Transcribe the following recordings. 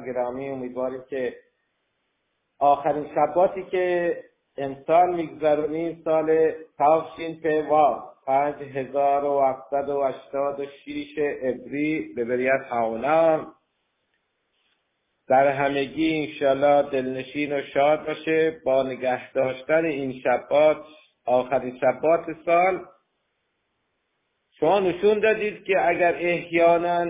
گرامی، امیدواریم که آخرین شباتی که امسال میگذرونیم سال تافشین پیوان 5786 عبری به بریت هاونام در همگی انشالله دلنشین و شاد باشه با نگه داشتن این شبات، آخرین شبات سال. شما نشون دادید که اگر احیانا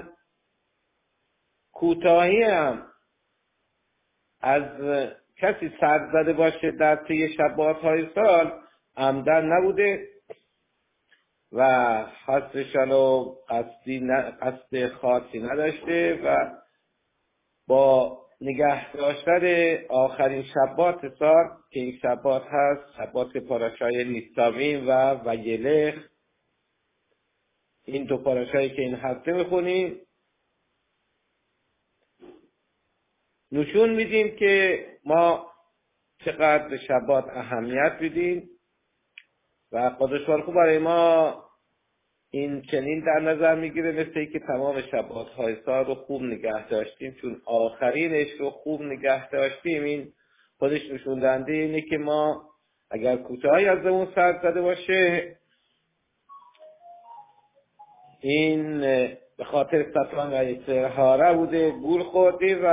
کوتاهی هم از کسی سر زده باشه در طی شبات های سال، عمدن نبوده و حسشان و قصد خاصی نداشته و با نگه داشتن آخرین شبات سال که این شبات هست شبات پاراشای نیساویم و ویلخ، این دو پاراشایی که این هفته میخونیم، نشون میدیم که ما چقدر به شبات اهمیت میدیم و قدس بارخو برای ما این چنین در نظر میگیره مثل ای که تمام شبات های سال رو خوب نگه داشتیم، چون آخرینش رو خوب نگه داشتیم. این خودش نشون دهنده اینه که ما اگر کوتاهی از اون سر زده باشه، این به خاطر ستان و استحاره بوده، گول خوردی و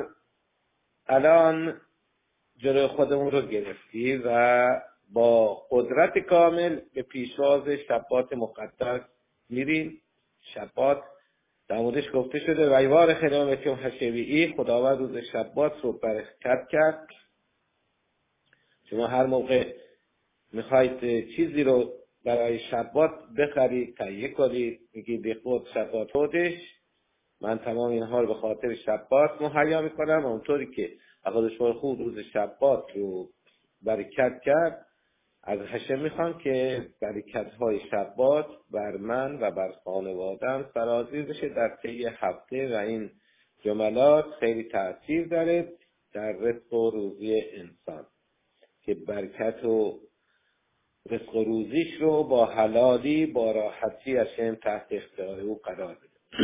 الان جلوی خودمون رو گرفتی و با قدرت کامل به پیشواز شبات مقدس میریم. شبات در موردش گفته شده و ایوار خلامتیم حشویی، خداوند روز شبات رو برکت کرد. شما هر موقع میخواید چیزی رو برای شبات بخرید، تهیه کنید، میگید به خود شبات خودش، من تمام اینها رو به خاطر شبات مهیا میکنم. اونطوری که قدس بارخو روز شبات رو برکت کرد، از هشم میخوام که برکت های شبات بر من و بر خانوادم سرازیر بشه در طی هفته و این جملات خیلی تأثیر داره در رزق و روزی انسان که برکت و رزق و روزیش رو با حلالی با راحتی هشم تحت اختیار او قرار بده.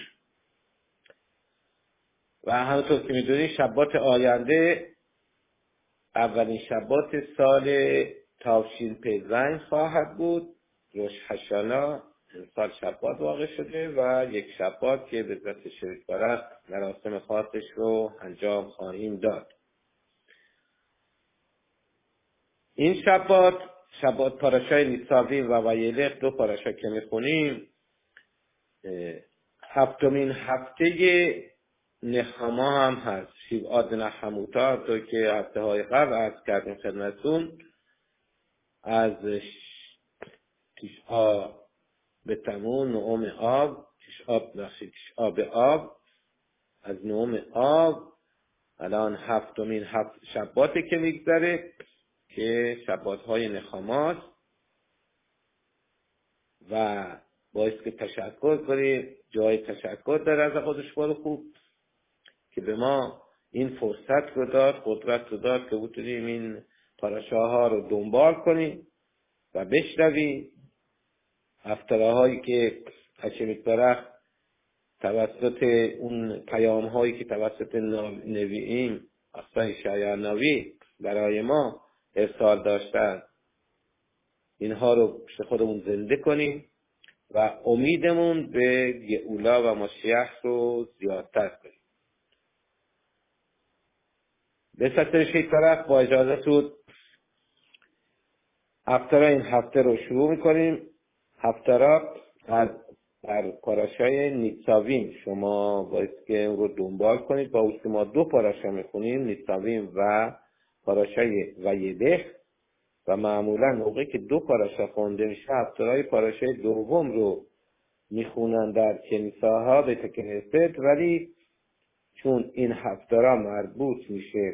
و همونطور که میدونی شبات آینده اولین شبات سال تافشین پیزنگ خواهد بود. روش هشانا امسال شبات واقع شده و یک شبات که به ذات شریف بارد مراسم خاصش رو انجام خواهیم داد. این شبات پاراشای نیساویم و ویلق، دو پاراشا که میخونیم، هفتمین هفته نخما هم هست. شیوعات نخموتا، تو که هفته های قبل عرض کردیم خدمتون، از تشعا به تمون، نهم آب، تشعا به آب، از نهم آب الان هفتمین شباته که میگذره که شبات های نخماست و باعث که تشکر کنیم. جای تشکر داره از خودش خوب که به ما این فرصت رو داد، قدرت رو داد که بتونیم این پاراشاها رو دنبال کنیم و بشنویم. هفتراهایی که هشمیت برخ توسط اون پیام هایی که توسط نوییم اصلا شایع نوی برای ما ارسال داشتن، اینها رو پیش خودمون زنده کنیم و امیدمون به گئولا و مشیح رو زیادتر کنیم. به سطر شیطرق با اجازتون هفترا این هفته رو شروع میکنیم. هفترا در پاراشای نیساویم شما باید که اون رو دنبال کنید. با اوست که ما دو پاراشا میخونیم، نیساویم و پاراشای ویلخ، و معمولا موقعی که دو پاراشا خونده میشه هفترای پاراشای دوم رو میخونن در کنیساها به تکنیست، ولی چون این هفترا مربوط میشه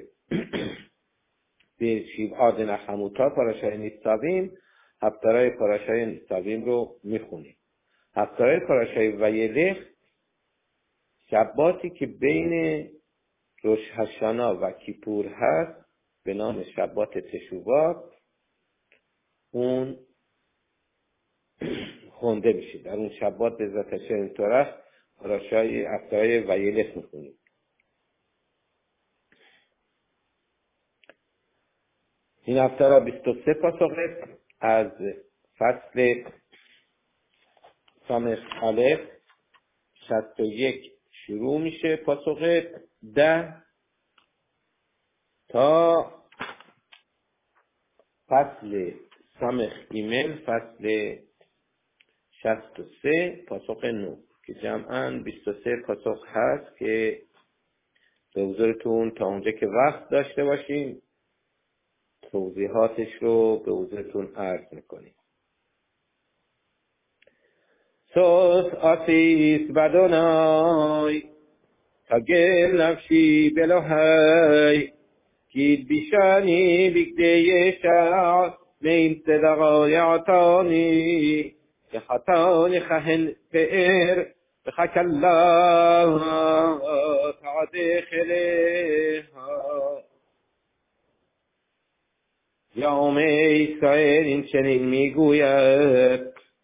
به شیوعات نخموتا پاراشای نیساویم، هفترای پاراشای نیساویم رو میخونیم. هفترای پاراشای ویلخ شباتی که بین روش هشانا و کیپور هست به نام شبات تشوبات، اون خونده میشه. در اون شبات به ذات شرطرخ پاراشای هفترای ویلخ میخونیم. این هفته را 23 پاسخه از فصل سامخ الف 61 شروع میشه، پاسخه 10 تا فصل سامخ ایمن فصل 63 پاسخ 9 که جمعاً 23 پاسخ هست که به حضورتون تا اونجا که وقت داشته باشیم توضیحاتش رو به حضورتون عرض میکنیم. سوس آسیس بدونای تا گل نفشی بلوهای گید بیشانی بگده شعر میم صدقای عطانی که خطانی خهن فئر بخک الله تعالی خلیها. یوم اسرائیل این چنین میگوید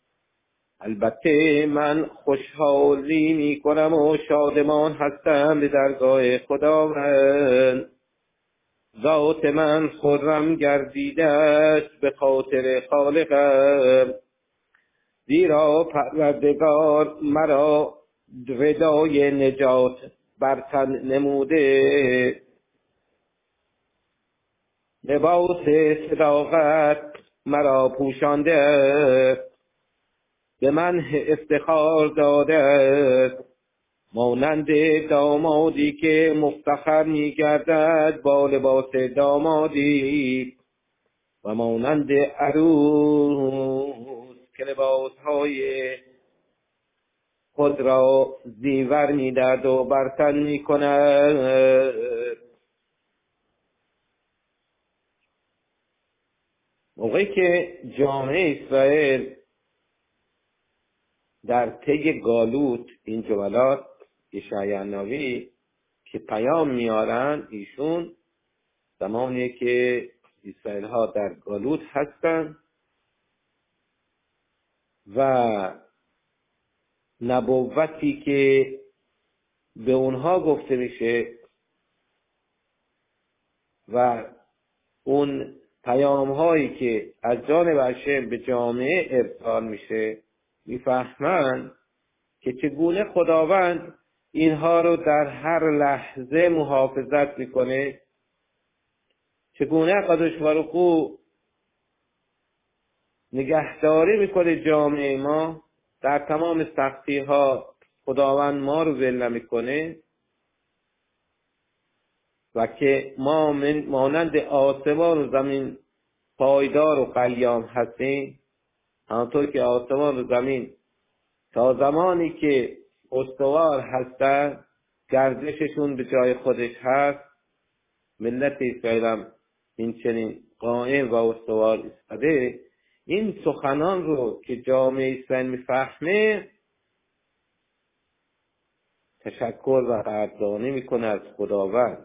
البته من خوشحالی میکنم و شادمان هستم به درگاه خداوند. ذات من خرم گردیده است به خاطر خالقم، زیرا پروردگار مرا ردای نجات بر تن نموده، لباس صداقت مرا پوشانده، به من افتخار داده، مانند دامادی که مفتخر می‌گردد با لباس دامادی و مانند عروس که لباسهای خود را زیور می‌دهد و بر تن می‌کند. موقعی که جامعه اسرائیل در طی گالوت این جملات یشعیا نبی که پیام میارن، ایشون زمانی که اسرائیل ها در گالوت هستن و نبوتی که به اونها گفته میشه و اون پیام هایی که از جانب هشم به جامعه ارسال میشه، میفهمن که چگونه خداوند اینها رو در هر لحظه محافظت میکنه، چگونه قدوش بارو نگهداری میکنه جامعه ما در تمام سختی ها. خداوند ما رو ول نمیکنه و که ما مانند آسمان و زمین پایدار و قلیان هستیم، همونطور که آسمان و زمین تا زمانی که استوار هستن گردششون به جای خودش هست، ملت اسرائیل هم این چنین قائم و استوار ایستاده. این سخنان رو که جامعه اسرائیل میفهمه تشکر و قدردانی میکنه از خداوند.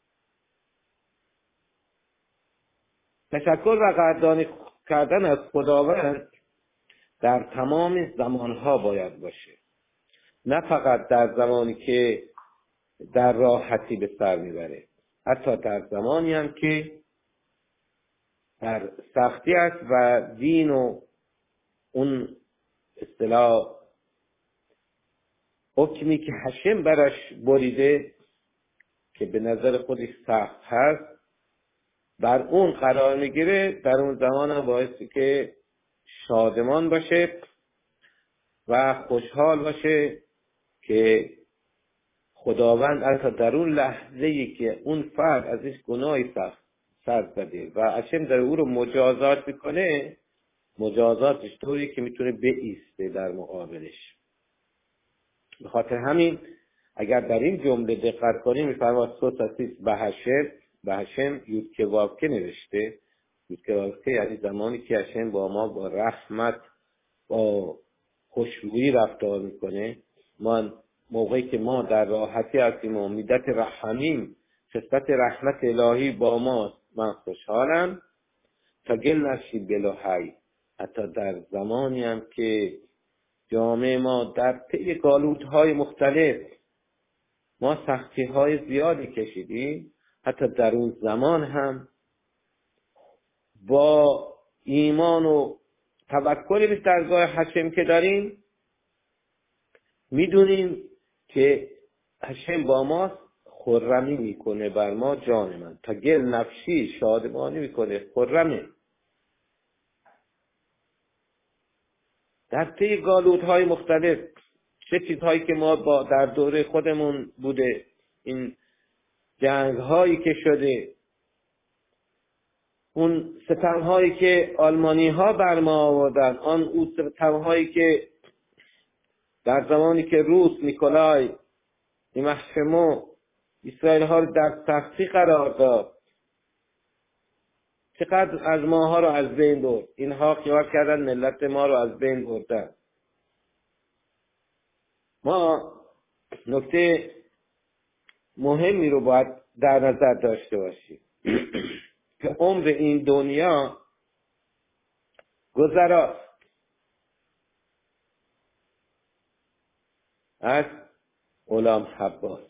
تشکر و قدردانی کردن از خداوند در تمام زمانها باید باشه، نه فقط در زمانی که در راحتی به سر میبره، حتی در زمانی هم که در سختی است و دین و اون اصطلاح حکمی که هشم براش بریده که به نظر خودش سخت هست بر اون قرار میگیره، در اون زمان هم باعثی که شادمان باشه و خوشحال باشه که خداوند حتی در اون لحظه‌ای که اون فرد ازش گناهی سر زده و هشم در او رو مجازات میکنه، مجازاتش طوری که میتونه بایسته در مقابلش. به خاطر همین اگر در این جمله دقت کنیم میفرماد صوت اسیس به هشم یود که واکه نوشته. یود که واکه یعنی زمانی که هشم با ما با رحمت با خوشرویی رفتار میکنه. ما موقعی که ما در راحتی هستیم و امیدت رحمیم، خصلت رحمت الهی با ما، من خوشحالم تا گل نشی بلوحی. حتی در زمانی هم که جامعه ما در طی گالوت‌های مختلف ما سختی‌های زیادی کشیدیم، حتی در اون زمان هم با ایمان و توکل به درگاه حشم که داریم میدونیم که حشم با ما خرمی میکنه بر ما جان من، تا گل نفشی شادمانی میکنه، خرمه. در طی گالودهای مختلف، چه چیزهایی که ما در دوره خودمون بوده، این جنگهایی که شده، اون ستمهایی که آلمانی ها بر ما آوردن، اون ستمهایی که در زمانی که روس نیکولای ایمحشمو اسرائیل ها رو در سختی قرار داد، چقدر از ماها رو از بین برد. اینها خیال کردن ملت ما رو از بین بردن. ما نکته مهمی رو باید در نظر داشته باشیم که عمر این دنیا گذراست. از غلام حباس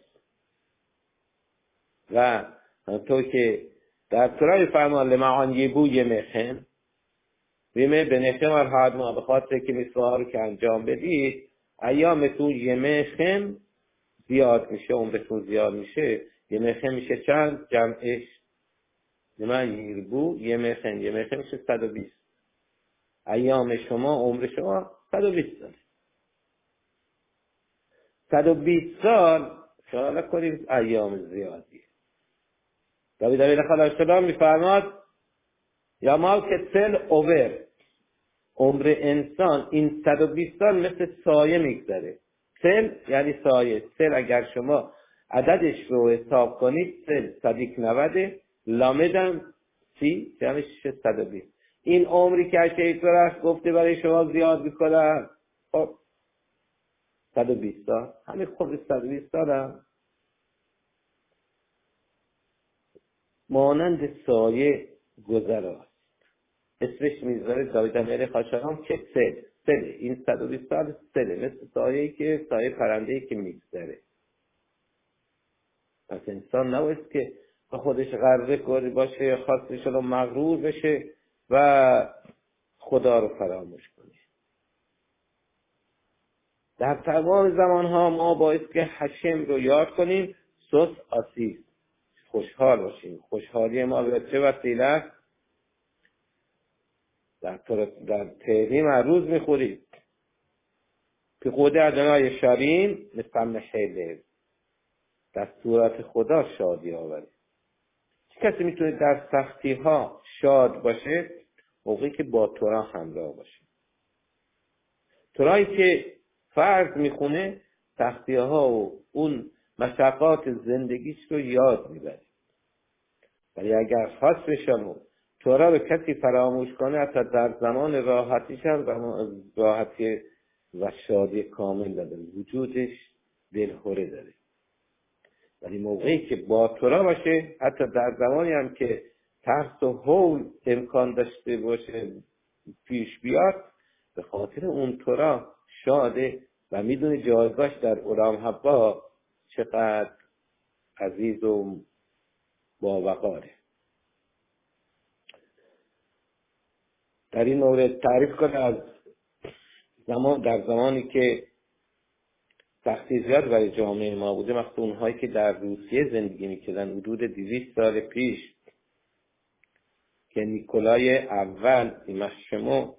و همطور که در تورای فرمان لمعان یبو یمخن بیمه به نخم هر ما به خاطر که میسوها رو که انجام بدید ایامتون یمخن زیاد میشه، عمرتون زیاد میشه. یمخن میشه چند؟ جمعش لمعان یبو یمخن، یمخن میشه 120. ایام شما، عمر شما 120 سال. 120 سال خیال کنید ایام زیادی. داوید علیه السلام میفرماد یا ما که سل اوور، عمر انسان این 120 سال مثل سایه میگذره. سل یعنی سایه. سل اگر شما عددش رو حساب کنید، سل صدیق 90 لامدم 30 یعنی 120. این عمری که شیخ درست گفته برای شما زیاد میکنن، خب 120 سال، همین خود 120 سال هم مانند سایه گذراست. اسمش میذاره داوید امیر خاشقان که سله. این 120 سال سله، مثل سایه‌ای که سایه پرنده‌ای که میگذره. پس انسان نباید که با خودش غرقه کاری باشه یا خواستش رو مغرور بشه و خدا رو فراموش کنه. در تمام زمانها ما باید که حشم رو یاد کنیم، سوس آسیز، خوشحال باشیم. خوشحالی ما به چه وسیله؟ در تهریم هر روز میخوریم که خود ادنای شرین مثل خیلی در صورت خدا شادی آورید. چه کسی میتونه در سختی ها شاد باشه؟ موقعی که با تورا همراه باشه. تورایی که فرض میخونه سختی ها و اون مشقات زندگیش رو یاد میبره. ولی اگر خاص بشن و تورا رو کسی فراموش کنه، حتی در زمان راحتیش هم راحتی و شادی کامل داره، وجودش دلخوره داره. ولی موقعی که با تورا باشه، حتی در زمانی هم که ترس و هول امکان داشته باشه پیش بیاد، به خاطر اون تورا شاده و میدونه جایگاهش در غلام حبا چقدر عزیز و باوقاره. در این مورد تعریف کنه از در زمانی که سختی زیاد برای جامعه ما بوده، مثلا اونهایی که در روسیه زندگی میکردن حدود 200 سال پیش، که نیکولای اول ایمحشمو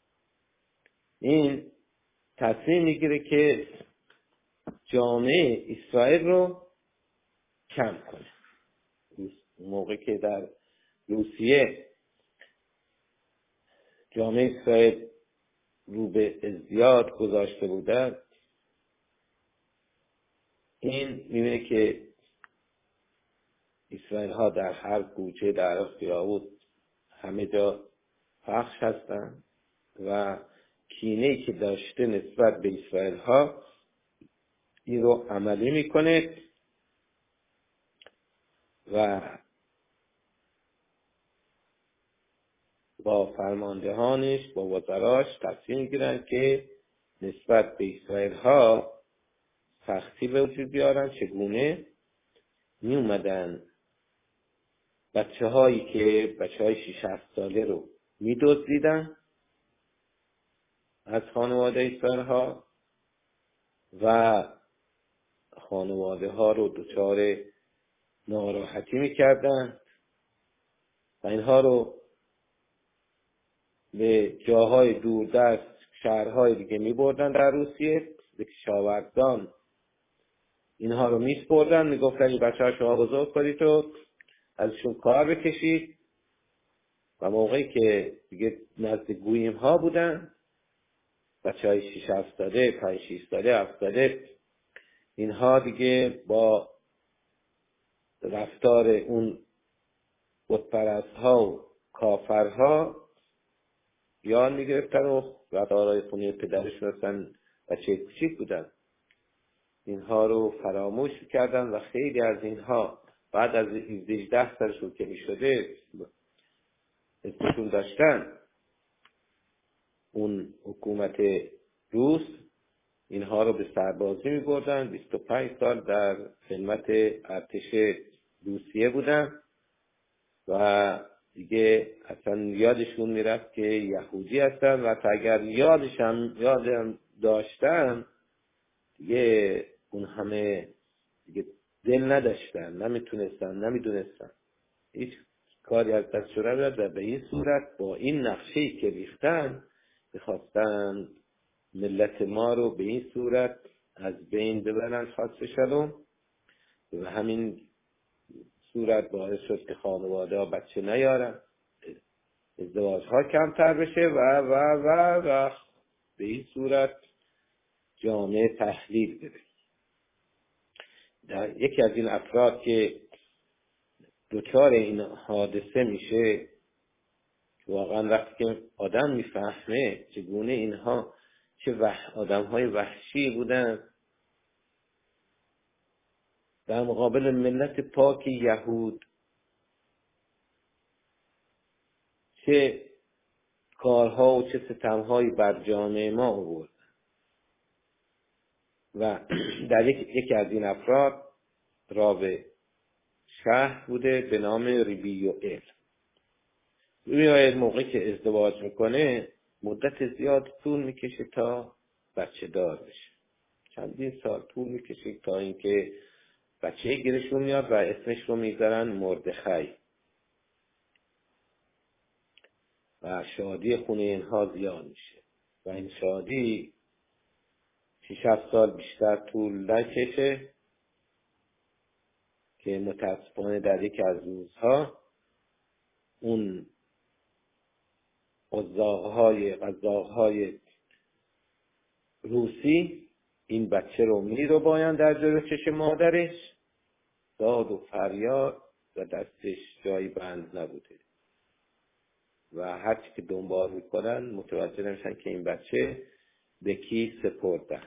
این تصمیم میگیره که جامعه اسرائیل رو کم کنه. موقع که در روسیه جامعه اسرائیل رو به ازدیاد گذاشته بودن، این میبینه که اسرائیل ها در هر کوچه، در هر خیابون، همه جا پخش هستن و کینه‌ای که داشته نسبت به اسرائیل ها این رو عملی میکنه و با فرماندهانش، با وزراش تصمیم میگیرن که نسبت به اسرائیل ها سختی به وجود بیارن. چگونه؟ می اومدن بچه‌هایی که بچه‌های 6-7 ساله رو می‌دزدیدن از خانواده سرها و خانواده ها رو دچار ناراحتی می‌کردن و اینها رو به جاهای دوردست، شهرهای دیگه می‌بردن در روسیه، به کشاورزان اینها رو می‌سپردن، میگفتن این بچه‌ها شما بزرگ کنید و ازشون کار بکشید و موقعی که دیگه نزد گویم ها بودن، بچه‌های 6-7 ساله، 5-6 ساله، 7 ساله، اینها دیگه با رفتار اون بتپرست ها و کافرها یاد میگرفتن و رفتارهای خونه پدرشون هستن، بچه کوچیک بودن، اینها رو فراموش کردن و خیلی از اینها بعد از 18 سالشون که میشده اسمشون داشتن، اون حکومت روس اینها رو به سربازی می بردن. 25 سال در خدمت ارتش روسیه بودن و دیگه اصلا یادشون میرفت که یهودی هستن و اگر یادم داشتن دیگه اون همه دیگه دل نداشتن، نمیدونستن هیچ کاری از دستشون نمیاد و به این صورت با این نقشه‌ای که ریختن میخواستن ملت ما رو به این صورت از بین ببرن خاص شلوم و همین صورت باعث شد که خانواده ها بچه نیارن، ازدواج ها کمتر بشه و به این صورت جامعه تحلیل بده. یکی از این افراد که دچار این حادثه میشه واقعا وقتی که آدم میفهمه چگونه اینها آدم‌های وحشی بودن در مقابل ملت پاک یهود، چه کارها و چه ستم‌هایی بر جامعه ما آورد. و در یکی از این افراد راو شهر بوده به نام ریبیوئل. ریبیوئل موقعی که ازدواج میکنه مدت زیاد طول میکشه تا بچه دار بشه، چندین سال طول میکشه تا اینکه بچه گیرشون میاد و اسمش رو میذارن مردخای و شادی خونه اینها زیاد میشه و این شادی 6-7 سال بیشتر طول نکشه که متاسفانه در یک از روزها اون قزاق‌های روسی این بچه رو می‌ربایند در جلوی چشم مادرش، داد و فریاد و دستش جایی بند نبوده و هرچی که دنبال میکنن متوجه نمیشن که این بچه به کی سپردن.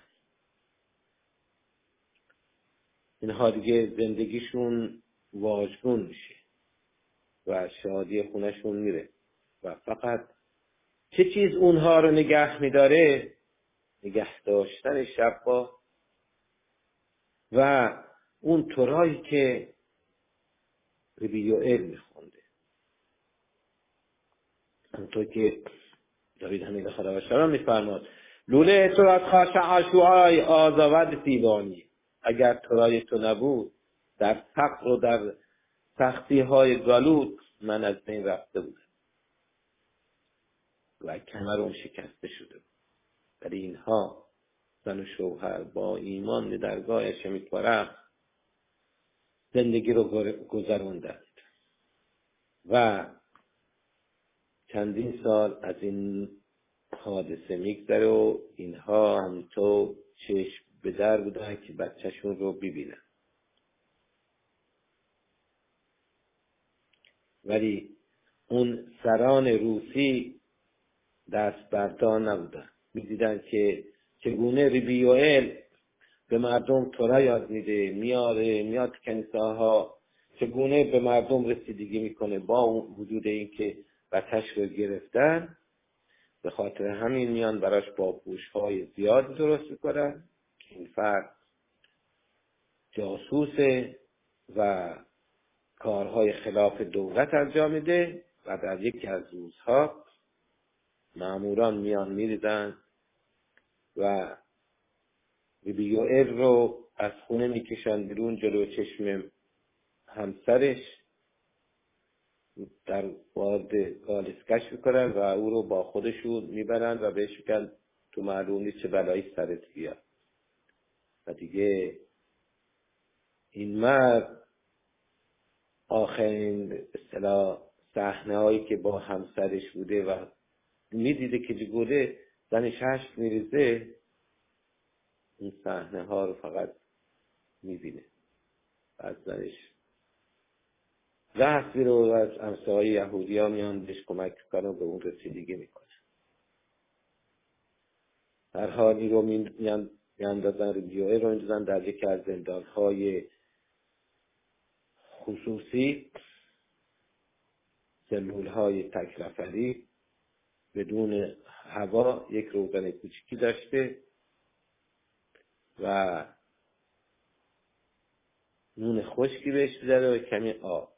اینها دیگه زندگیشون واژگون میشه و شادی خونشون میره و فقط چه چیز اونها رو نگه میداره؟ نگه داشتن شبا و اون تورایی که ریبیوئل میخونده. همونطور که داوید حمید خداوند میفرماد لوله تو از خاشع شعای آزاود دیوانی، اگر تورای تو نبود در فقر و در سختی های گالوت من از بین رفته بودم و کمرم شکسته شده بود. ولی اینها زن و شوهر با ایمان به درگاه شمیدپرخت زندگی رو گذروندند و چندین سال از این حادثه میگذره و اینها همینطور چشم به در بودن که بچهشون رو ببینن. ولی اون سران روسی دست بردار نبودن، میدیدن که چگونه ریبیوئل به مردم تورا یاد میده، میاد کنیساها، چگونه به مردم رسیدگی میکنه با وجود این که بچهش رو گرفتن. به خاطر همین میان براش با پوش‌های زیاد درست میکنن که این فرد جاسوسه و کارهای خلاف دولت انجام میده و در یکی از روزها ماموران میان میریزن و بیبیوئل رو از خونه میکشن بیرون جلو چشم همسرش، در وارد گالسکش میکنن و او رو با خودشون میبرن و بهش میگن تو معلوم نیست چه بلایی سرت بیاد. و دیگه این مرد آخرین اصطلاح صحنه هایی که با همسرش بوده و میدیده که جگوله زنش هشت میریزه، این صحنه ها رو فقط میبینه. از زنش زهست رو از همسایه یهودی ها میان بهش کمک کنن و به اون رسیدگی میکنه. در حالی رو میاندازن ریبیوئل رو میندازن در یکی از زندانهای خصوصی، سلولهای تک نفری بدون هوا، یک روزن کوچیکی داشته و نون خشکی بهش داده و کمی آب.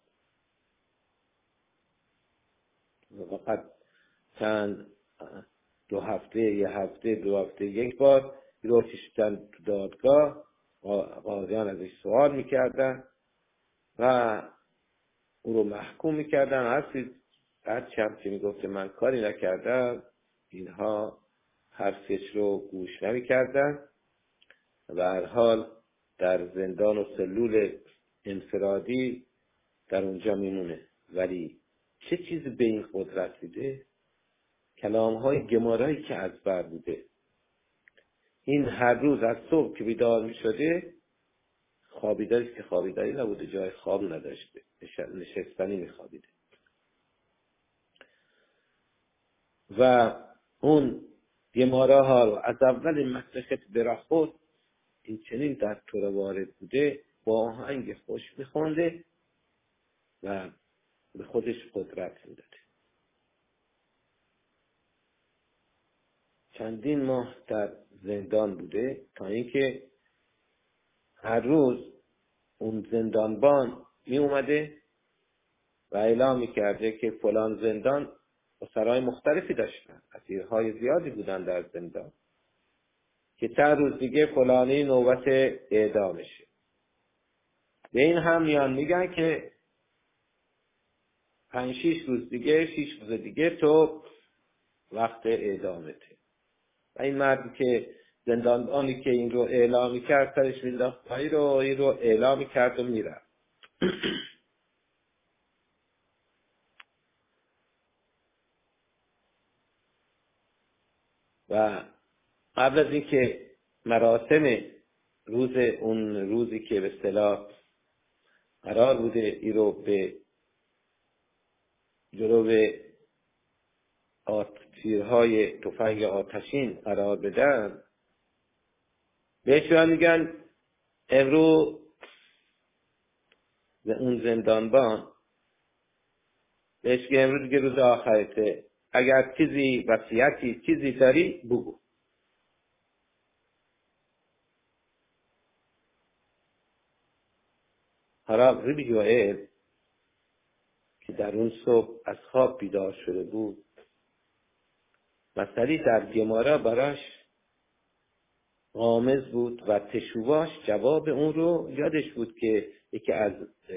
فقط چند دو هفته یک بار رو کشیدن تو دادگاه، قاضیان ازش سوال میکردن و او رو محکوم میکردن. هرچی هم که میگفت که من کاری نکردم، اینها حرفش رو گوش نمیکردن و هر حال در زندان و سلول انفرادی در اونجا میمونه. ولی چه چیزی به این قدرت میده؟ کلام‌های گمارایی که از بر بوده. این هر روز از صبح که بیدار میشده، خوابیداری که خوابیداری نبوده، جای خواب نداشته، نشستنی میخوابیده و اون گماره ها رو از اول مسخت برخود این چنین در طور وارد بوده، با آهنگ خوش میخونده و به خودش قدرت میداده. چندین ماه در زندان بوده تا اینکه هر روز اون زندانبان می اومده و اعلام میکرده که فلان زندان اسرای مختلفی داشتن، اسیرهای زیادی بودن در زندان، که چند روز دیگه فلانی نوبت اعدامشه. به این هم میان میگن که 5-6 روز دیگه، 6 روز دیگه تو وقت اعدامته. و این مردی که زندانبانی که این رو اعلام میکرد سرش مینداخت این رو اعلام میکرد و میرفت. و قبل از اینکه مراسم اون روزی که به اصطلاح قرار بوده ای رو به جلو تیرهای تفنگ آتشین قرار بدن، بهش میگن امروز اون زندانبان بهش که امروز دیگه روز آخرته، اگر چیزی وصیتی چیزی داری بگو. هراب ریبیوئل که در اون صبح از خواب بیدار شده بود، مسئله در گمارا براش غامض بود و تشوباش جواب اون رو یادش بود که یکی از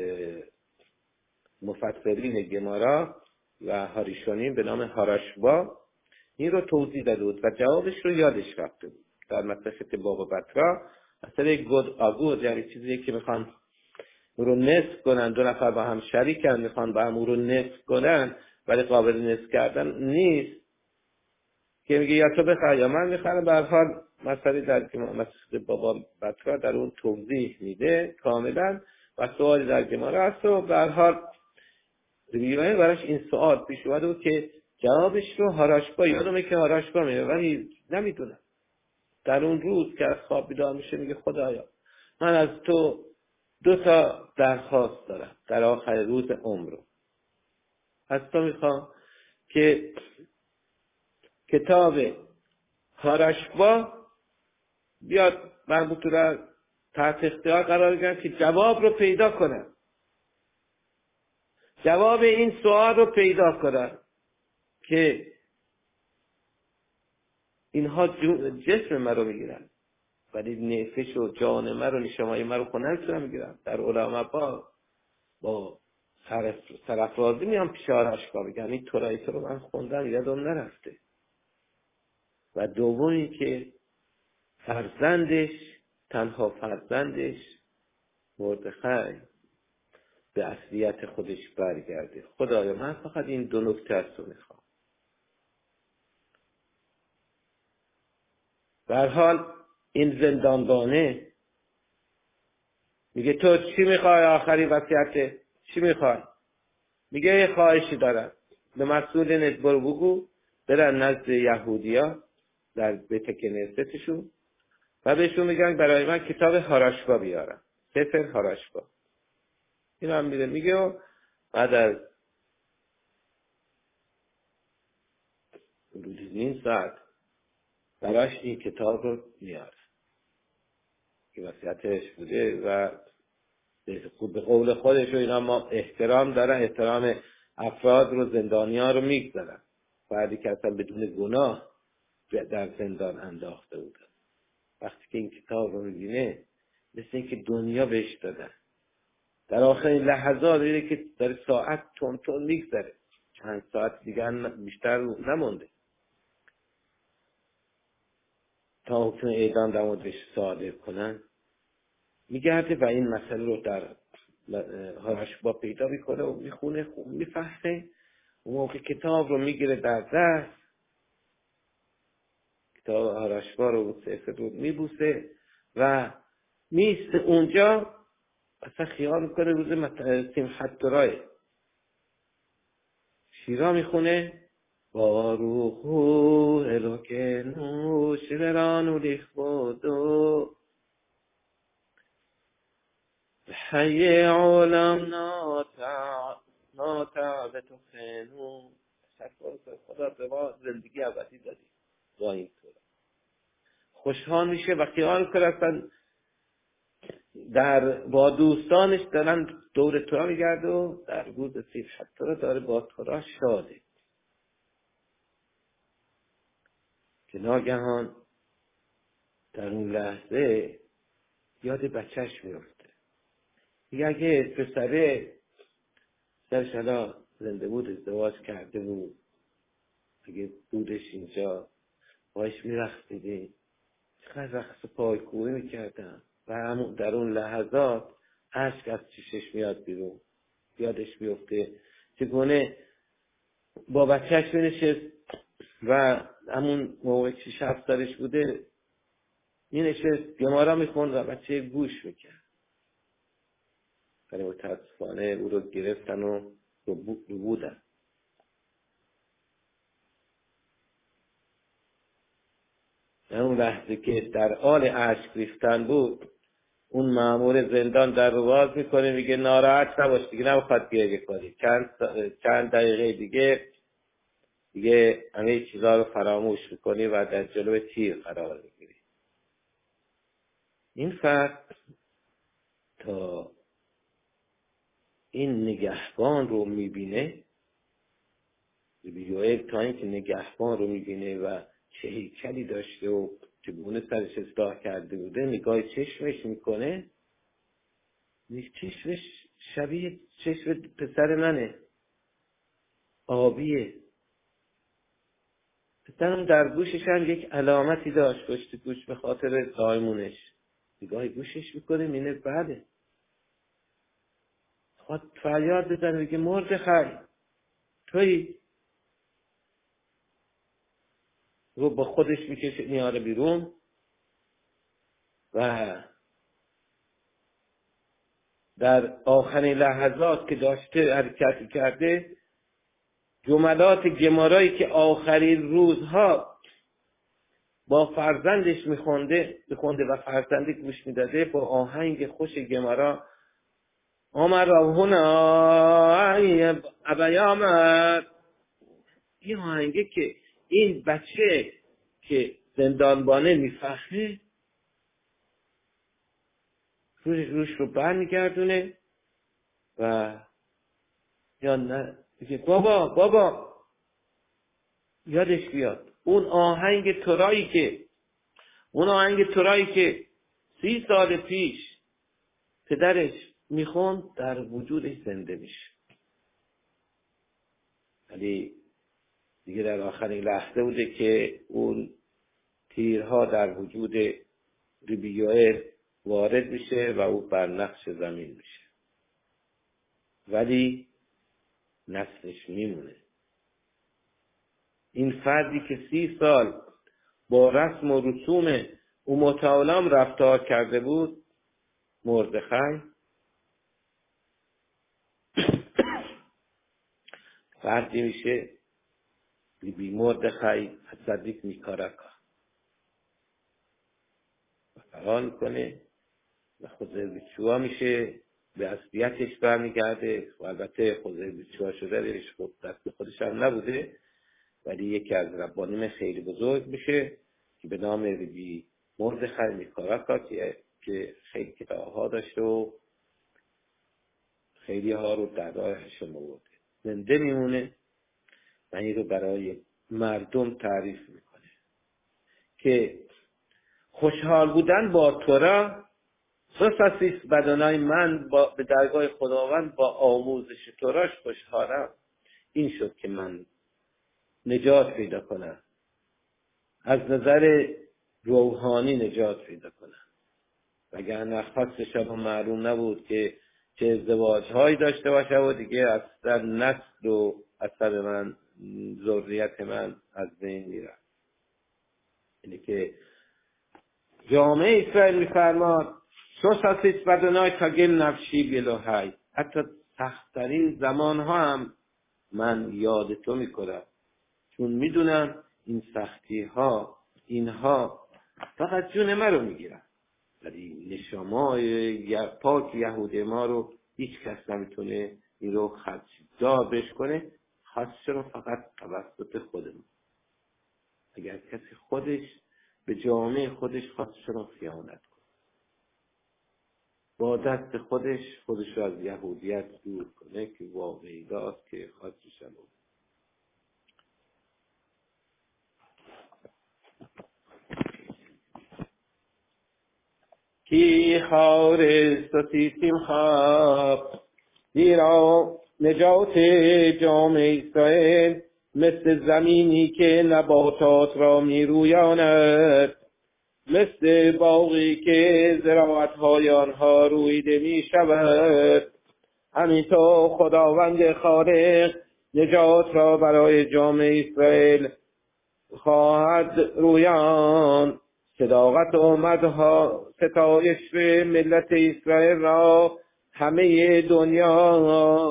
مفسرین گمارا و هاریشونیم به نام هاراشبا این رو توضیح داده بود و جوابش رو یادش رفته بود. در مسخت بابا بطرا مثلا گود آگود، یعنی چیزی که میخوان او رو نصف کنن، دو نفر با هم شریکن میخوان با هم او رو نصف کنن ولی قابل نصف کردن نیست، که میگه یا تو بخر یا من میخرم. به هر حال مسئله در مسخت بابا بطرا در اون توضیح میده کاملا و سوالی در گمارا هست و به هر حال ریبیوئل براش این سوال پیش اومده بود که جوابش رو هاراشبا، یادمه که هاراشبا میگه ولی نمیدونم. در اون روز که از خواب بیدار میشه میگه خدایا من از تو 2 درخواست دارم در آخر روز عمر. از تو میخوام که کتاب هاراشبا بیاد من بطور تحت اختیار قرار بگیرم که جواب رو پیدا کنم. جواب این سوال رو پیدا کنن که اینها جسم من رو میگیرن ولی نفس و جان من رو نشمای من رو خونن چرا میگیرن؟ در علماء با سرافرازی میان پیش آرشگاه میگن این تورایی تو رو من خوندم یادم نرفته. و دومی که فرزندش، تنها فرزندش مردخای به اصلیت خودش برگرده. خدایا من فقط این دو نکته از تو میخوام. به هر حال این زندانبانه میگه تو چی میخوای؟ آخری وصیت چی میخوای؟ میگه یه خواهشی دارم، به مسئولین برو بگو برن نزد یهودیا در بیت کنیستشون و بهشون میگن برای من کتاب هاراشبا بیارن، سفر هاراشبا. این هم میره میگه بعد از حدود نیم ساعت براش این کتاب رو میاره که وصیتش بوده و به قول خودش و اینا ما احترام دارن، احترام افراد رو، زندانیان رو میگذارن. فردی که اصلا بدون گناه در زندان انداخته بودن وقتی که این کتاب رو میبینه مثل این که دنیا بهش دادن. در آخرین لحظات دیده که داره ساعت تون تون میگذره، چند ساعت دیگه بیشتر نمونده تا حکم اعدام در موردش صادر کنن. میگرده و این مسئله رو در هاراشبا پیدا میکنه و میخونه، میفهمه. اون موقع کتاب رو میگیره در دست، کتاب هاراشبا رو، سفر رو میبوسه و میسته اونجا. اصلا خیال میکنه روز سیمخت تورای شیرا میخونه با روحو الوکنو شیرانو لیخبودو حی عالم ناتع به تو خینو. تشکر خدا به ما زندگی ابدی دادی با این طور. خوشحال میشه و خیال کنه اصلا با دوستانش دارن دور تورا میگرده و در روز سیمخت تورا داره با تورا شاده که ناگهان در اون لحظه یاد بچهش میفته. دیگه اگه پسره درش حالا زنده بود، ازدواج کرده بود، اگه بودش اینجا باش میرخصیدی، چقدر رقص پایکوبی میکردم و همون در اون لحظات اشک از چشش میاد بیرون. یادش میفته چگونه با بچهش مینشست و همون موقع 6-7 سالش بوده مینشست گمارا میخوند و بچه گوش میکرد. ولی متاسفانه او رو گرفتن و رو بودن. اون لحظه که در حال اشک ریختن بود، اون مأمور زندان در رو باز میکنه، میگه ناراحت نباش دیگه، نمیخواد گریه کنی، چند دقیقه دیگه همه چیزا رو فراموش میکنی و در جلو تیر قرار میگیری. این فرد تا این نگهبان رو میبینه، تا اینکه نگهبان رو میبینه و چه هیکلی داشته و چگونه سرش اصلاح کرده بوده، نگاه چشمش میکنه، چشمش شبیه چشم پسر منه، آبیه. پسرم در گوشش هم یک علامتی داشت پشت گوش به خاطر زایمونش. نگاه گوشش میکنه مینه بله. خواهد فریاد بزنه بگه مردخای توی رو با خودش میکشه میاره بیرون و در آخرین لحظات که داشته حرکت کرده، جملات گمارایی که آخرین روزها با فرزندش میخونده و فرزندی گوش میداده، با آهنگ خوش گمارا آمد هنا ابیامد، این آهنگه که این بچه که زندانبانه میفهمه روش رو برمیگردونه و یا نه میگه بابا یادش بیاد اون آهنگ ترایی که 30 سال پیش پدرش میخوند در وجودش زنده میشه. ولی دیگه در آخرین لحظه بوده که اون تیرها در وجود ریبیوئل وارد میشه و او بر نقش زمین میشه، ولی نسلش میمونه. این فردی که 30 سال با رسم و رسوم امت عالم رفتار کرده بود، مردخای، فردی میشه بی مردخای صدیق میکارکا و فرار میکنه و خوزربیچوا میشه، به اصلیتش برمیگرده. و البته خوزربیچوا شدنش خب دست خودش هم نبوده، ولی یکی از ربانیم خیلی بزرگ میشه که به نام بی مردخای میکارکا که خیلی کتاب‌ها داشته و خیلی ها رو در راهش آورده. زنده میمونه و این رو برای مردم تعریف میکنه که خوشحال بودن با تورا سوساسیس بدانای من به درگاه خداوند با آموزش توراش خوشحالم. این شد که من نجات پیدا کنم، از نظر روحانی نجات پیدا کنم. وگرنه خواستش هم معلوم نبود که چه ازدواج‌هایی داشته باشه و دیگه اصلا نسل و اثر من، ذریت من از بین میره. اینه که جامعه اسرائیل میفرماد سوساسیس بدونای تا گل نفشی گلوهای، حتی سخت‌ترین زمانها هم من یاد تو میکنم، چون میدونم این سختی ها اینها فقط جون من رو میگیرن، ولی نشامای پاک یهود ما رو هیچ کس نمیتونه این رو خدشدار بش کنه، خاصش رو فقط توسط خودمون. اگر کسی خودش به جامعه خودش خاصش رو خیانت کنه، با دست خودش رو از یهودیت دور کنه، که واقعی داست که خاصش رو کی خارست و سیسیم خواب زیرا نجات جامعه اسرائیل مثل زمینی که نباتات را می رویاند، مثل باغی که زراعت‌های آنها رویده می شود. همینطور خداوند خالق نجات را برای جامعه اسرائیل خواهد رویان. صداقت و مدح ستایش ملت اسرائیل را همه دنیا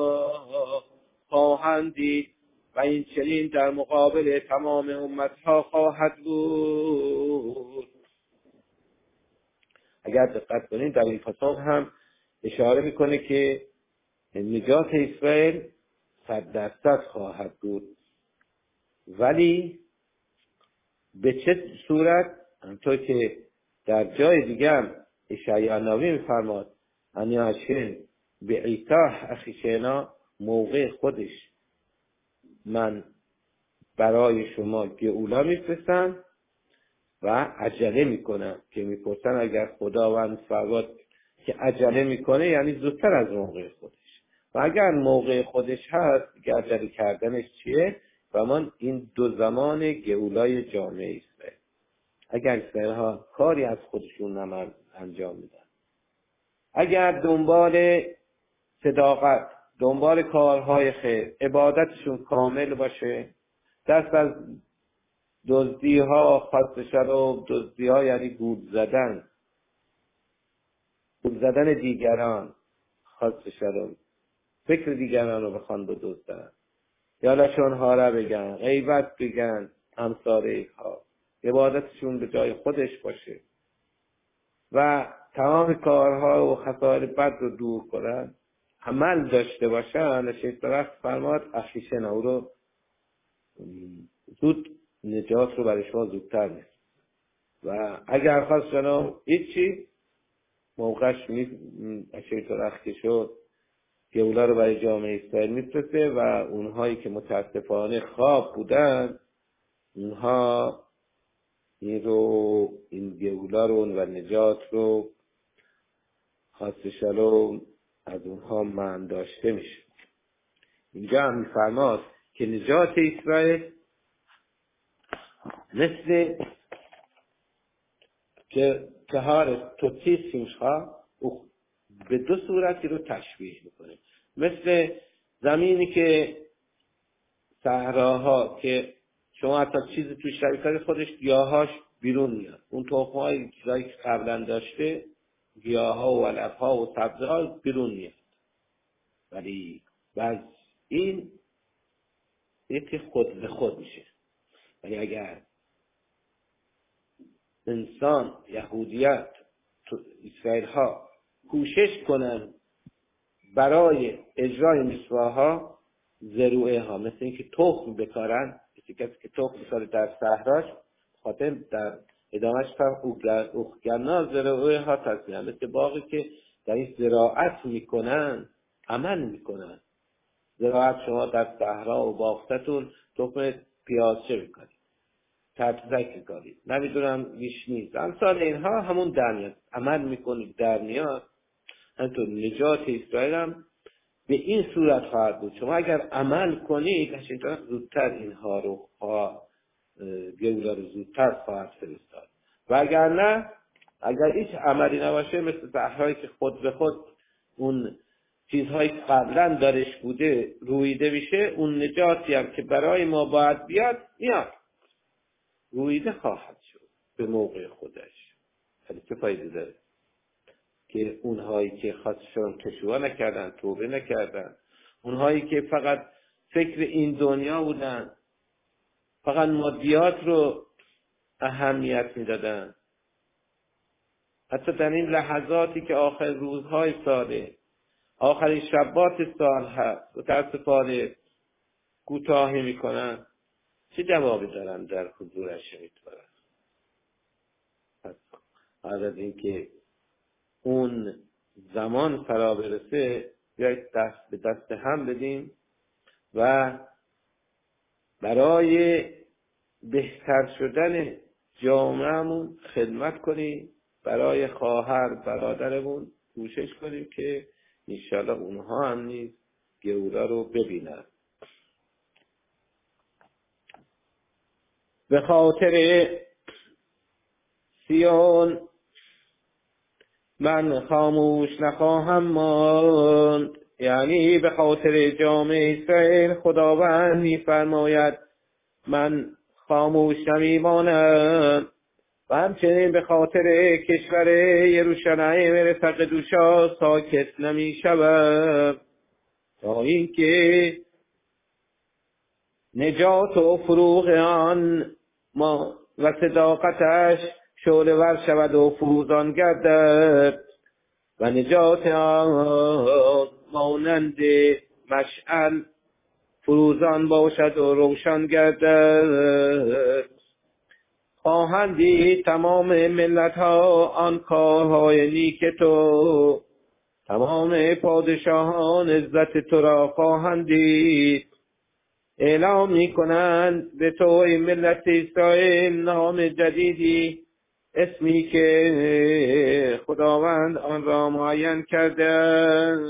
خواهند دید و این چنین در مقابل تمام امتها خواهد بود. اگر دقت کنید در این فصل هم اشاره میکنه که نجات اسرائیل 100% خواهد بود، ولی به چه صورت؟ همطور که در جای دیگه هم اشعیا نبی میفرماد انیاشن به ایتاه اخیشنا، موقع خودش من برای شما گئولا میفرستم و عجله میکنم. که میپرسن اگر خداوند فرمود که عجله میکنه یعنی زودتر از موقع خودش، و اگر موقع خودش هست دیگه عجله کردنش چیه؟ و من این دو زمان گئولای جامعه اسرائیل. اگر اسرائیل ها کاری از خودشون انجام میدن، اگر دنبال صداقت، دنبال کارهای خیر، عبادتشون کامل باشه، دست از دزدی ها خاص شد. دزدی ها یعنی گول زدن دیگران خاص شد، فکر دیگران رو بخوان بدزدن یا لشون ها را بگن، غیبت بگن، امثال ها، عبادتشون به جای خودش باشه و تمام کارها و خصائل بد رو دور کنن، عمل داشته باشن. شیطان فرماد اخیشن او رو زود نجات رو برای شما زودتر نیست. و اگر خواست شنا هیچی موقعش شیطان که شد گولا رو برای جامعه اسرائیل میفرسته و اونهایی که متاسفانه خواب بودن اونها این گولا رو و نجات رو خاص شلوم از اونها منع داشته میشه. اینجا هم میفرماد که نجات اسرائیل مثل که کهار توتیس فیمشها به دو صورتی رو تشبیه میکنه. مثل زمینی که صحراها که شما حتی چیزی توش روی خودش گیاهاش بیرون میاد، اون تخم‌های چیزایی که قبلا داشته گیاها و علفها و سبزه‌ها بیرون میاد، ولی بعد این یکی خود به خود میشه. ولی اگر انسان یهودیت تو اسرائیل ها کوشش کنن برای اجرای مسواها زروعه ها، مثل اینکه تخم بکارن، کسی که تخم بکاره در صحراش خاطر در ادامهش اوخگنا زروعه ها تصمیه، مثل باقی که در این زراعت میکنن عمل میکنن. زراعت شما در صحرا و باغتتون تخم پیاز چه میکنید، تبزک میکنید، نمیدونم ویشنیز، امثال اینها همون در میاد، عمل میکنید در میاد. همینطور نجات اسرائیل هم به این صورت خواهد بود. شما اگر عمل کنید اینطور زودتر اینها رو گولا رو زودتر خواهد فرستاد، و اگر نه، اگر هیچ عملی نباشه مثل صحرایی که خود به خود اون چیزهایی که قبلا درش بوده رویده میشه، اون نجاتی هم که برای ما باید بیاد میاد، رویده خواهد شد به موقع خودش. ولی چه فایده داره که اونهایی که خواستشون تشویق نکردن، توبه نکردن، اونهایی که فقط فکر این دنیا بودن، فقط مادیات رو اهمیت میدادن، حتی در این لحظاتی که آخر روزهای ساله، آخرین شبات سال هست، متاسفانه کوتاهی میکنن، چه جوابی دارن در حضورش میتونن؟ بعد از اینکه اون زمان فرا برسه بیایید دست به دست هم بدیم و برای بهتر شدن جامعهمون خدمت کنیم، برای خواهر برادرمون کوشش کنیم که انشالله اونها هم نیز گولا رو ببینن. به خاطر سیون من خاموش نخواهم ماند، یعنی به خاطر جامعه اسرائیل خداوند می‌فرماید من خاموش نمیمانم، و همچنین به خاطر کشور یروشلایم رفق دوشا ساکت نمیشوم، تا اینکه نجات و فروغ آن ما و صداقتش شعله ور شود و فروزان گردد، و نجات آن مانند مشعل فروزان باشد و روشن گردد. خواهند دید تمام ملت ها آن کارهای نیک تو، تمام پادشاهان عزت تو را خواهند دید. اعلام می کنند به تو ای ملت اسرائیل نام جدیدی، اسمی که خداوند آن را معین کرده.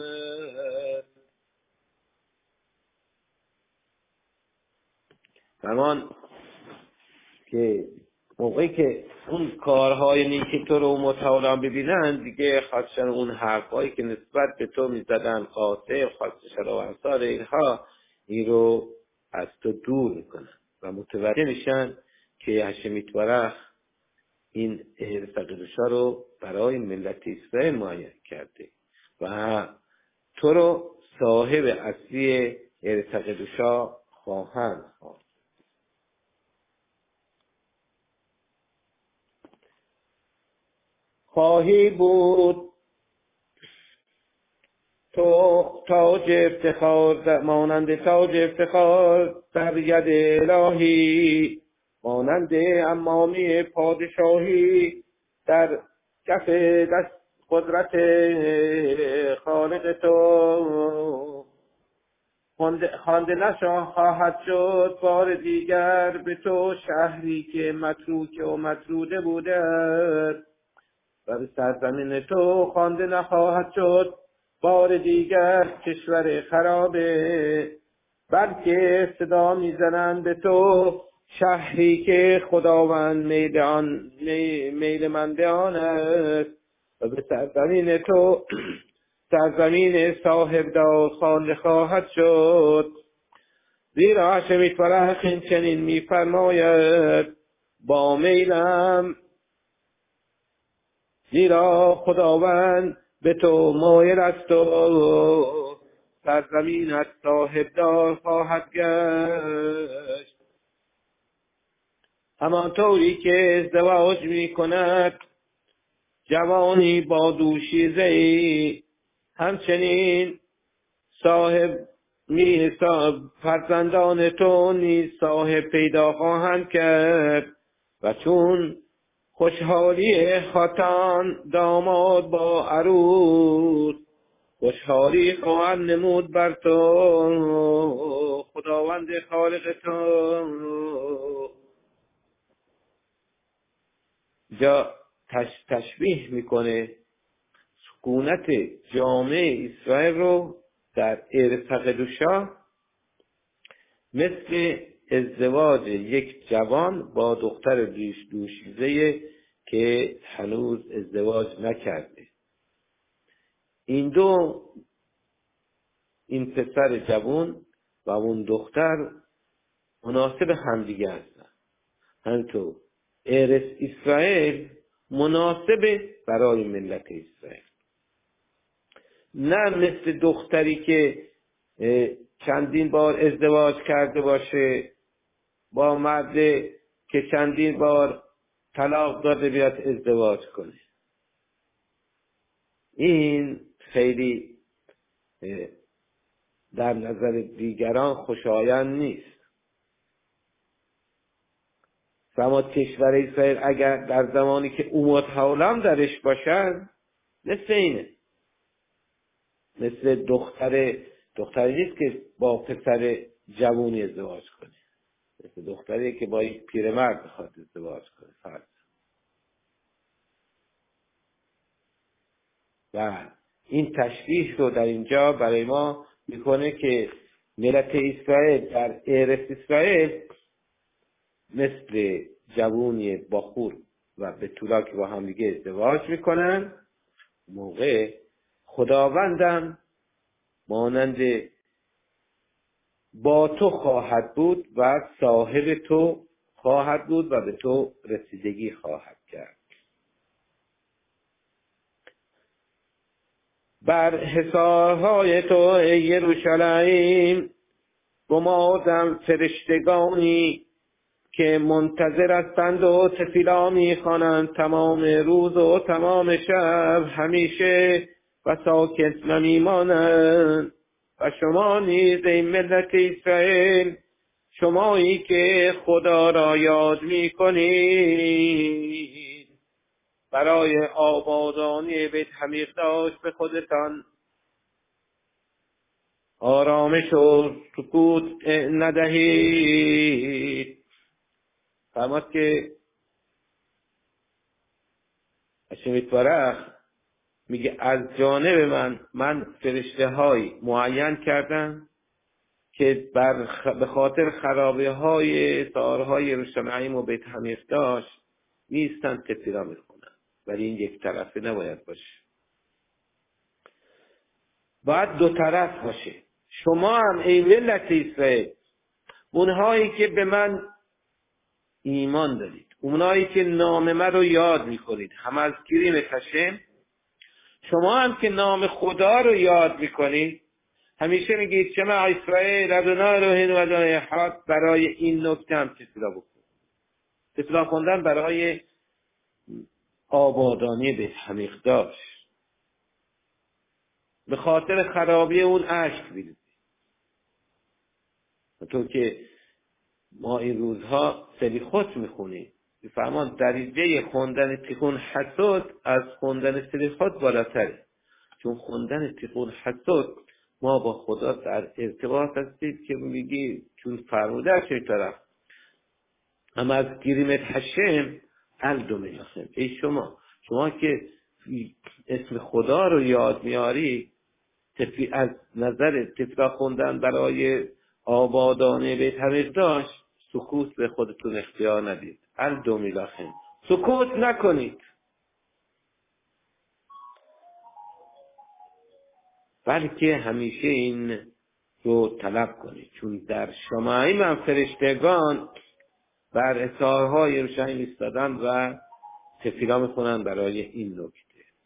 زمان که موقعی که اون کارهای نیکی تو رو متعالی ببینن، دیگه خواستشن اون حرفایی که نسبت به تو میزدن، خاطر خواستشن و انصار اینها، این رو از تو دور میکنن و متوجه میشن که هشمیت برخ این رفقدوشا رو برای ملت اسرائیل معین کرده و تو رو صاحب اصلی رفقدوشا خواهند خواند. خواهی بود تو تاج افتخار، مانند تاج افتخار در ید الهی، مانند امامی پادشاهی در کف دست قدرت خالق تو خوانده خواهد شد بار دیگر به تو شهری که متروک و مطروده بوده و به سرزمین تو خوانده نخواهد شد بار دیگر کشور خرابه، بلکه صدا میزنند به تو شهری که خداوند میل من به آن است و به سرزمین تو سرزمین صاحب دار خوانده خواهد شد. زیرا هشم یتبارک این چنین میفرماید با میلم، زیرا خداوند به تو مایل است و سرزمینت صاحب دار خواهد گشت. همانطوری که ازدواج می کند جوانی با دوشیزه‌ای، همچنین فرزندان تو نیز صاحب پیدا خواهند کرد و چون خوشحالی خاتان داماد با عروس خوشحالی خواهد نمود بر تو خداوند خالق تو. جا تشبیه میکنه سکونت جامعه اسرائیل رو در عیر فقدوشا مثل ازدواج یک جوان با دختر دوشیزه که هنوز ازدواج نکرده. این پسر جوان و اون دختر مناسب همدیگه هستن. همینطور عیر اسرائیل مناسب برای ملت اسرائیل، نه مثل دختری که چندین بار ازدواج کرده باشه با مرد که چندین بار طلاق داده بیاد ازدواج کنه. این خیلی در نظر دیگران خوشایند نیست. اما کشور اسرائیل اگر در زمانی که امت حولم درش باشن مثل اینه، مثل دختری نیست که با پسر جوونی ازدواج کنه، مثل دختری که با یک پیرمرد بخواد ازدواج کنه فرض. و این تشبیه رو در اینجا برای ما میکنه که ملت اسرائیل در عیر اسرائیل مثل جوونی بخور و بتولا که با هم دیگه ازدواج میکنن، موقع خداوندم مانند با تو خواهد بود و صاحب تو خواهد بود و به تو رسیدگی خواهد کرد. بر حصارهای تو ای یروشلیم گمازم فرشتگانی که منتظر هستند و تفیلا میخوانند تمام روز و تمام شب همیشه و ساکت نمیمانند. و شما نیز ای ملت اسرائیل، شمایی که خدا را یاد میکنید برای آبادانی بیت همیقداش به خودتان آرامش و سکوت ندهید. فرماد که هشم یتبارک میگه از جانب من فرشته های معین کردم که به خاطر خرابی های سارهای یروشلیم و بیت همیقداش نیستن تفیلا میخونن، ولی این یک طرفه نباید باشه، باید دو طرف باشه. شما هم ای ملت اسرائیل، اونهایی که به من ایمان دارید، اونهایی که نام من رو یاد میکنید، هم از کریم هشم، شما هم که نام خدا رو یاد میکنید، همیشه میگید شما اسرائیل ادونای الهین و ادونای احد، برای این نکته هم تفیلا بکن. تفیلا خوندن برای آبادانی بیت همیقداش، به خاطر خرابی اون اشک بیرید. تو که ما این روزها سلیخوت میخونیم فرمان دریجه خوندن تیخون حسد از خوندن صدقات بالاتره، چون خوندن تیخون حسد ما با خدا در ارتباط هستیم که میگی چون فرموده چه طرف اما از گیریمت حشم الدو میخم. ای شما که اسم خدا رو یاد میاری، از نظر تفلا خوندن برای آبادانه بیت همیرداش سکوت به خودتون اختیار ندید. الدو میخم، سکوت نکنید، بلکه همیشه این رو طلب کنید، چون در شماعیم هم فرشتگان بر اظهارهای یروشلایم ایستادن و تفیلا میخونن برای این نکته.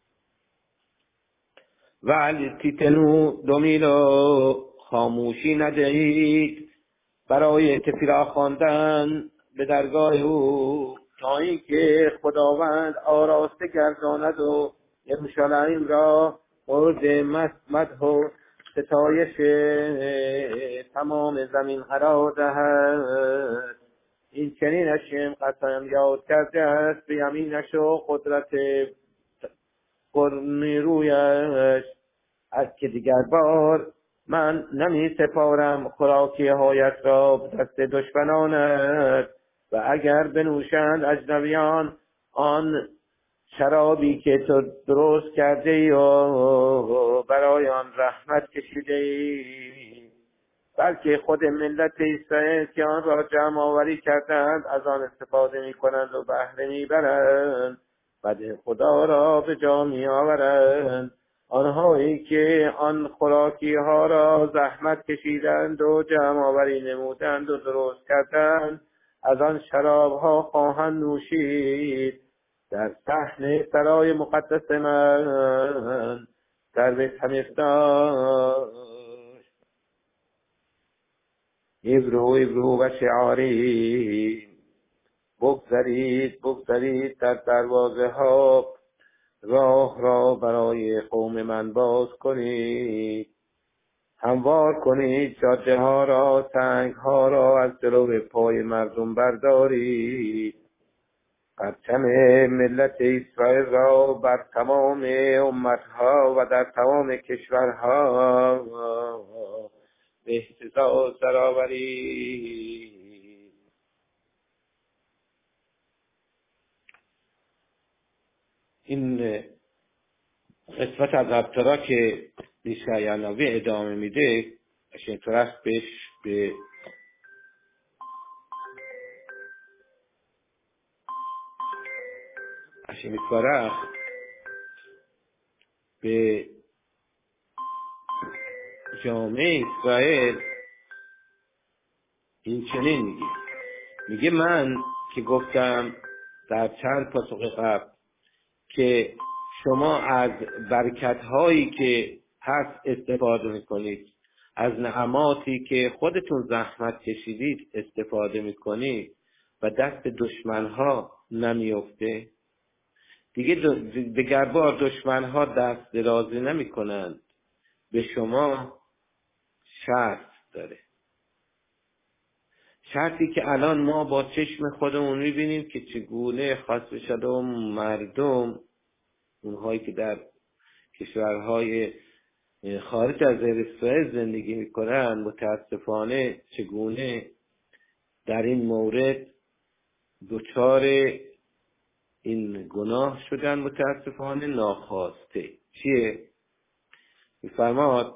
ولی تیتنو دومیلو، خاموشی ندهید برای تفیلا خواندن به درگاه او، تا اینکه خداوند آراسته گرداند و یروشلایم را مورد مدح و ستایش تمام زمین قرار دهد. این چنین هشم قسم یاد کرده است به یمینش و قدرت نیرویش، از که دیگر بار من نمی سپارم خوراکی هایت را به دست دشمنانت، و اگر بنوشند اجنبیان آن شرابی که تو درست کرده ای و برای آن رحمت کشیده ای، بلکه خود ملت اسرائیل که آن را جمع آوری کردند از آن استفاده می کنند و بهره می برند و خدا را به جا می آورند. آنهایی که آن خوراکی ها را زحمت کشیدند و جمع آوری نمودند و درست کردند از آن شراب ها خواهند نوشید در صحن سرای مقدس من در بیت همیرداش. ابرو و شعاری، بگذرید در دروازه ها، راه را برای قوم من باز کنید، هموار کنید جاده ها را، سنگ ها را از جلو پای مردم بردارید، پرچم ملت اسرائیل را بر تمام امتها و در تمام کشورها به اهتزاز درآورید. این قسمت از ابتدا که یشعیانوی ادامه میده اشنطرخ بهش به اشنطرخ به جامعه اسرائیل این چنین میگه من که گفتم در چند پاسخ قبل که شما از برکت هایی که هست استفاده میکنید، از نعماتی که خودتون زحمت کشیدید استفاده میکنید و دست دشمن ها نمیفته، دیگه دگر بار دشمن ها دست درازی نمی کنند. به شما شرط داره، شرطی که الان ما با چشم خودمون میبینیم که چگونه خاص شده و مردم اونهایی که در کشورهای خارج از اسرائیل زندگی میکنن متاسفانه چگونه در این مورد دچار این گناه شدن، متاسفانه ناخواسته. چیه؟ میفرماد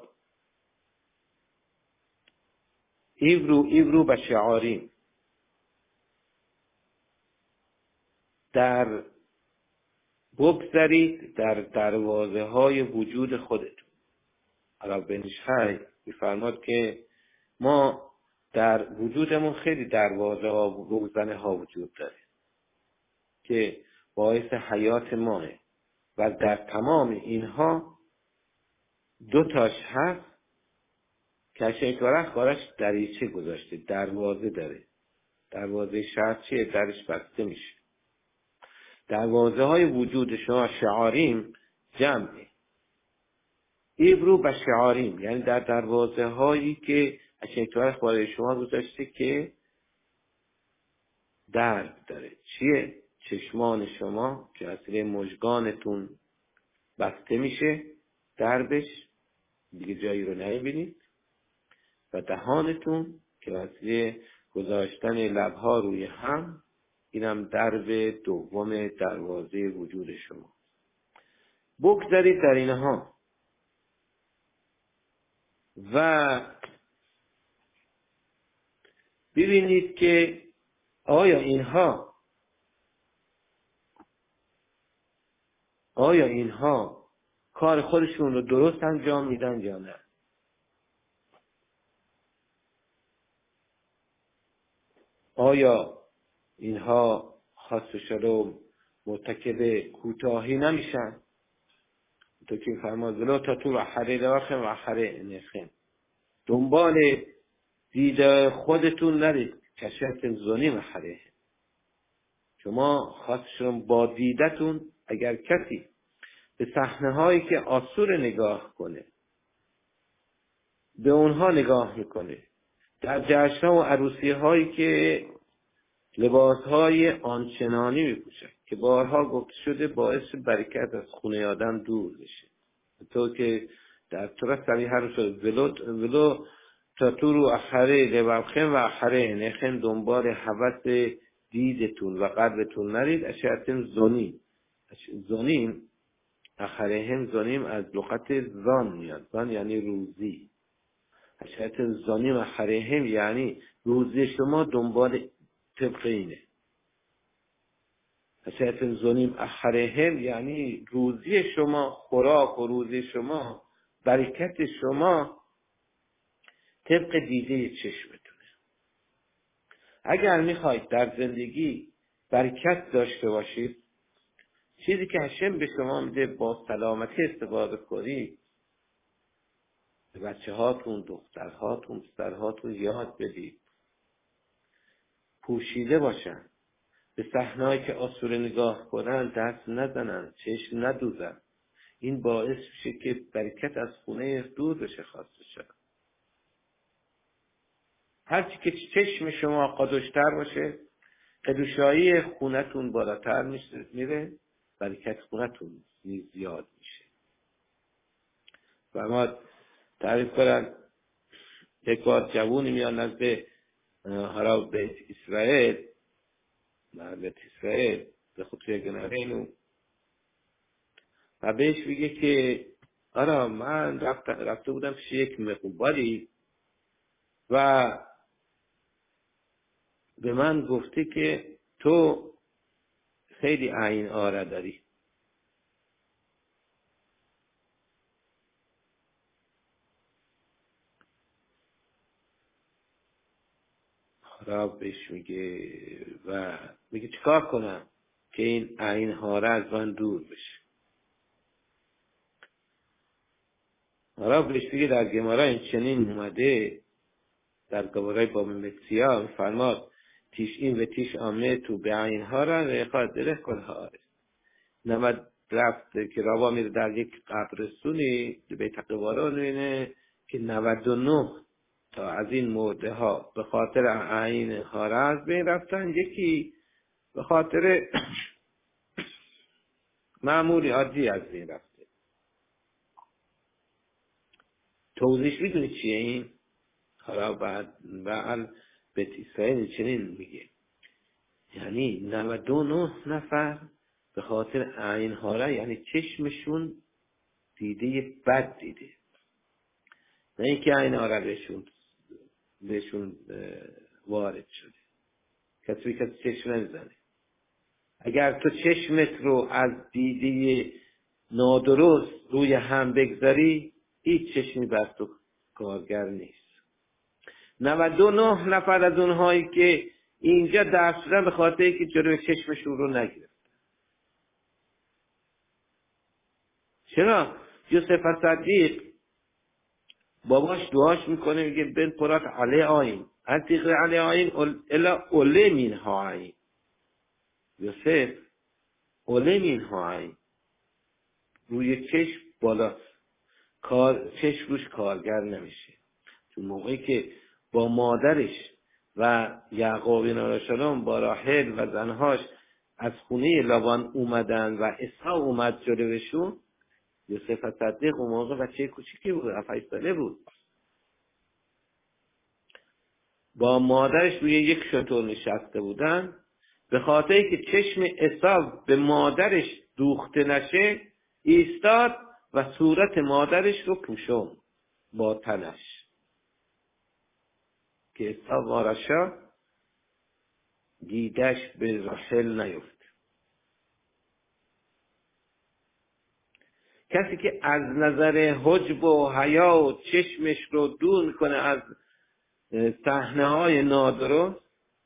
ایورو به شعاریم، در بگذارید در دروازه های وجود خودتون. عرب بنشخی میفرماد که ما در وجودمون خیلی دروازه ها و روزنه ها وجود داره که باعث حیات ماه و در تمام اینها دو تاش هست که شیطورخ کارش دریچه گذاشته، دروازه داره. دروازه شرط چیه؟ درش بسته میشه. دروازه های وجود شما شعاریم جمعه ایبرو به شعاریم، یعنی در دروازه هایی که شیطورخ برای شما گذاشته که درب داره. چیه؟ چشمان شما که اصلی مژگانتون بسته میشه، دربش دیگه جایی رو نمیبینید، و دهانتون که اصلی گذاشتن لبها روی هم، اینم درب دوم دروازه وجود شما. بگذارید در اینها و ببینید که آیا اینها کار خودشون رو درست انجام میدن یا نه. آیا اینها خاص شلوم مرتکب کوتاهی نمیشن؟ تو که فرماد ولو تا تو وحره لوخم وحره نخم، دنبال دید خودتون نرید، کشت زنی وحره. شما خاص شلوم با دیدتون، اگر کسی به صحنه هایی که آسور نگاه کنه، به اونها نگاه میکنه، در جشن و عروسی هایی که لباس های آنچنانی میپوشن که بارها گفته شده باعث برکت از خونه آدم دور بشه، تو که در طرف صریح رو شد ولو تا تو رو اخره لبخم و اخره نخم، دنبال حوث دیدتون و قلبتون نرید. اشیاء زنیم اخره هم زنیم از لغت زان میاد، زان یعنی روزی. اشیاء زنیم اخره هم یعنی روزی شما دنبال طبق اینه. اشیاء زنیم اخره هم یعنی روزی شما، خوراک و روزی شما، برکت شما طبق دیده چشمتونه. اگر میخواید در زندگی برکت داشته باشید، چیزی که هشم به شما میده با سلامتی استفاده کنید، به بچه هاتون، دخترهاتون، پسرهاتون یاد بدید پوشیده باشن، به صحنه‌ای که آسوره نگاه کنن دست نزنن، چشم ندوزن. این باعث میشه که برکت از خونه دور بشه خواسته شد. هرچی که چشم شما قدوشتر باشه، قدوشایی خونتون بالاتر میره، برکت خونتون زیاد میشه. و ما تعریف کنن یک بار جوونی میاد نزد حالا بیت اسرائیل به خطوی گنارینو و بهش میگه که آره من رفته بودم پیش یک مقباری و به من گفته که تو خیلی عین آره داری. خراب بهش میگه و میگه چیکار کنم که این عین هاره از من دور بشه. خراب بهش میگه در گمارا این چنین اومده، در گمارای باب مکسیا فرماد تیش این و تیش آمه تو به عین هاره ریخات دره کل هاره. نمد رفت که رابا میره در یک قبرستونی به تقوارا نوینه که 99 تا از این مرده ها به خاطر عین هاره از بین رفتن، یکی به خاطر معمولی عادی از بین رفته. توضیح میدونی چیه این؟ حالا بعد به اسرائیل چنین میگه، یعنی 99 نفر به خاطر عین هاره، یعنی چشمشون دیده بد دیده، نه اینکه عین هاره بهشون وارد شده. کسی چشم نمیزنه. اگر تو چشمت رو از دیده نادرست روی هم بگذاری، هیچ چشمی بر تو کارگر نیست. 99 نفر از اونهایی که اینجا دست شدن به خاطر اینکه جلوی چشمشون رو نگرفت. چرا؟ یوسف صدیق باباش دعاش میکنه، میگه بن پرات علی آین انتیق علی آین الا اوله مین ها آین. یوسف اوله مین ها آین، روی چشم بالاست، چشم روش کارگر نمیشه. تو موقعی که با مادرش و یعقوب علیه السلام با راحل و زنهاش از خونه لابان اومدن و عیسی اومد جلوشون، یوسف صدیق اون موقع بچه کوچیکی بود، 7 ساله بود، با مادرش روی یک شتر نشسته بودن. به خاطری که چشم عیسی به مادرش دوخته نشه ایستاد و صورت مادرش رو پوشون با تنش که عیسی وارشا دیدش به راحل نیفت. کسی که از نظر حجب و حیا و چشمش رو دور میکنه از صحنه‌های نادرست،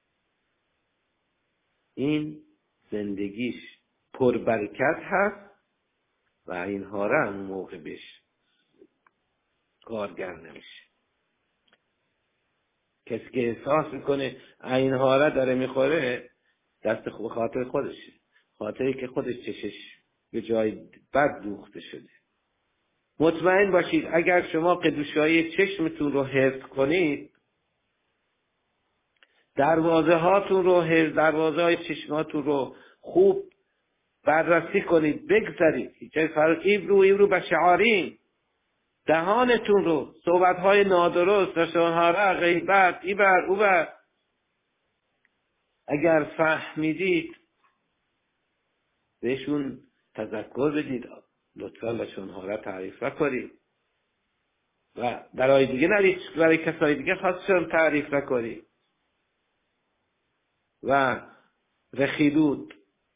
این زندگیش پربرکت هست و اینها را هم موقع بهش کارگر نمیشه. کسی که احساس میکنه اینها را داره میخوره، دست خاطر خودشه، خاطری که خودش چشش به جای بد دوخته شده. مطمئن باشید اگر شما قدوشایی چشمتون رو حفظ کنید، دروازه های چشماتون رو خوب بررسی کنید، بگذارید چه فرق ایبرو بشعارین، دهانتون رو، صحبت‌های نادرست، لشن‌ها، غیبت، ایبر اوبر، اگر فهمیدید بهشون تذکر بدید، لطفا لشن‌ها را تعریف نکنید و برای دیگه نرید، برای کسای دیگه خاصشون تعریف نکنید و رخیدود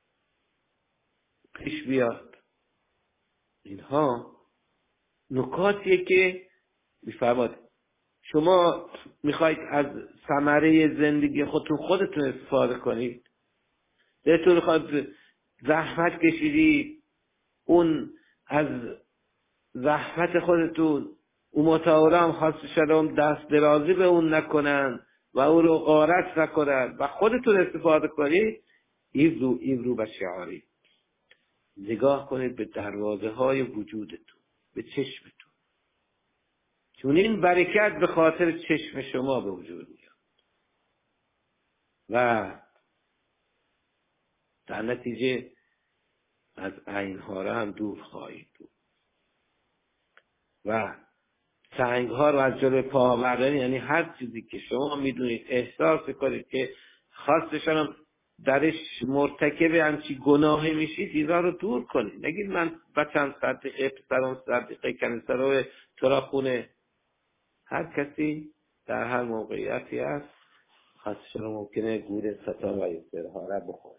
پیش بیاد. اینها نکاتیه که میفرماد شما میخواید از ثمره زندگی خودتون استفاده کنید، بهتون خواهد زحمت کشیدید، اون از زحمت خودتون امتا هم خواست شدم دست درازی به اون نکنن و اون رو غارت نکنن و خودتون استفاده کنید. ایورو و شعاری، نگاه کنید به دروازه های وجودتون، به چشمتون، چون این برکت به خاطر چشم شما به وجود میاد و در نتیجه از عینها را هم دور خواهید بود و سنگها رو از جلوی پا بردارید. یعنی هر چیزی که شما میدونید احساس کنید که خواستشان هم درش مرتکب همچی گناهی میشید، اینا رو دور کنید. نگید من بچم صدقه، پسرم صدقه، کنیسه رو ترا خونه. هر کسی در هر موقعیتی هست خواستشان ممکنه گور ستان و یسرها را بخوره.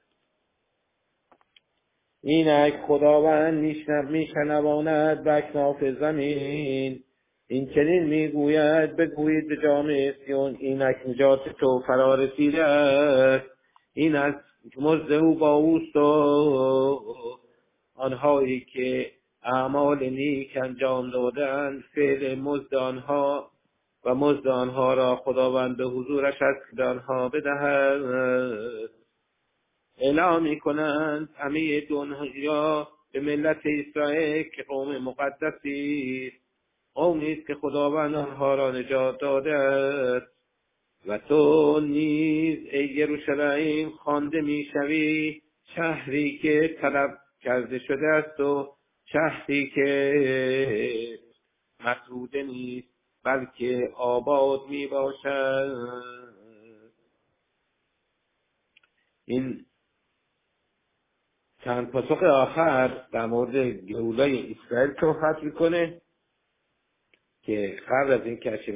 اینک خداوند میشنواند به اکناف زمین، این چنین میگوید بگویید به جامعه سیون، اینک نجات تو فرا رسیده است، این از مزد او با اوست و آنهایی که اعمال نیک انجام دادند فعل مزد آنها و مزد آنها را خداوند به حضورش از آنها بدهد. اعلام می‌کنند همه دنیا به ملت اسرائیل که قوم مقدسی، قومی است که خداوند آنها را نجات داده است و تو نیز ای یروشلیم خوانده میشوی شهری که طلب کرده شده است و شهری که مسعوده نیست بلکه آباد می باشد. این چند پاسخ آخر در مورد گئولای اسرائیل صحبت میکنه که قبل از این که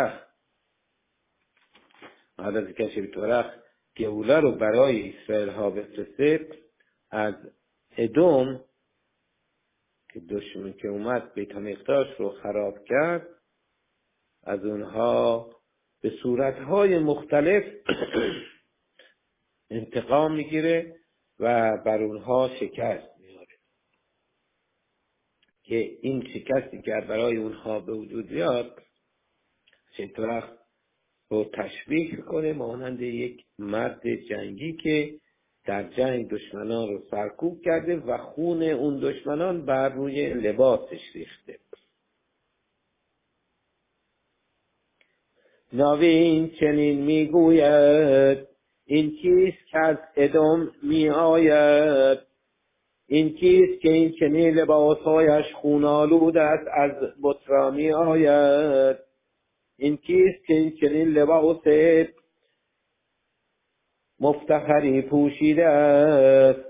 شبیتورخ گئولا رو برای اسرائیل ها بفرسته، از ادوم که دشمن که اومد بیت المقدس رو خراب کرد، از اونها به صورتهای مختلف انتقام میگیره و بر اونها شکست میاره که این شکستی که برای اونها به وجود بیاد شبیتورخ رو تشبیه کنه مانند یک مرد جنگی که در جنگ دشمنان رو سرکوب کرده و خون اون دشمنان بر روی لباسش ریخته. نوین چنین میگوید این کیست که از ادم می آید، این کیست که این چنین لباسهایش خون آلود است از بطرا می آید، این کیست که این چنین لباس مفتخری پوشیده است.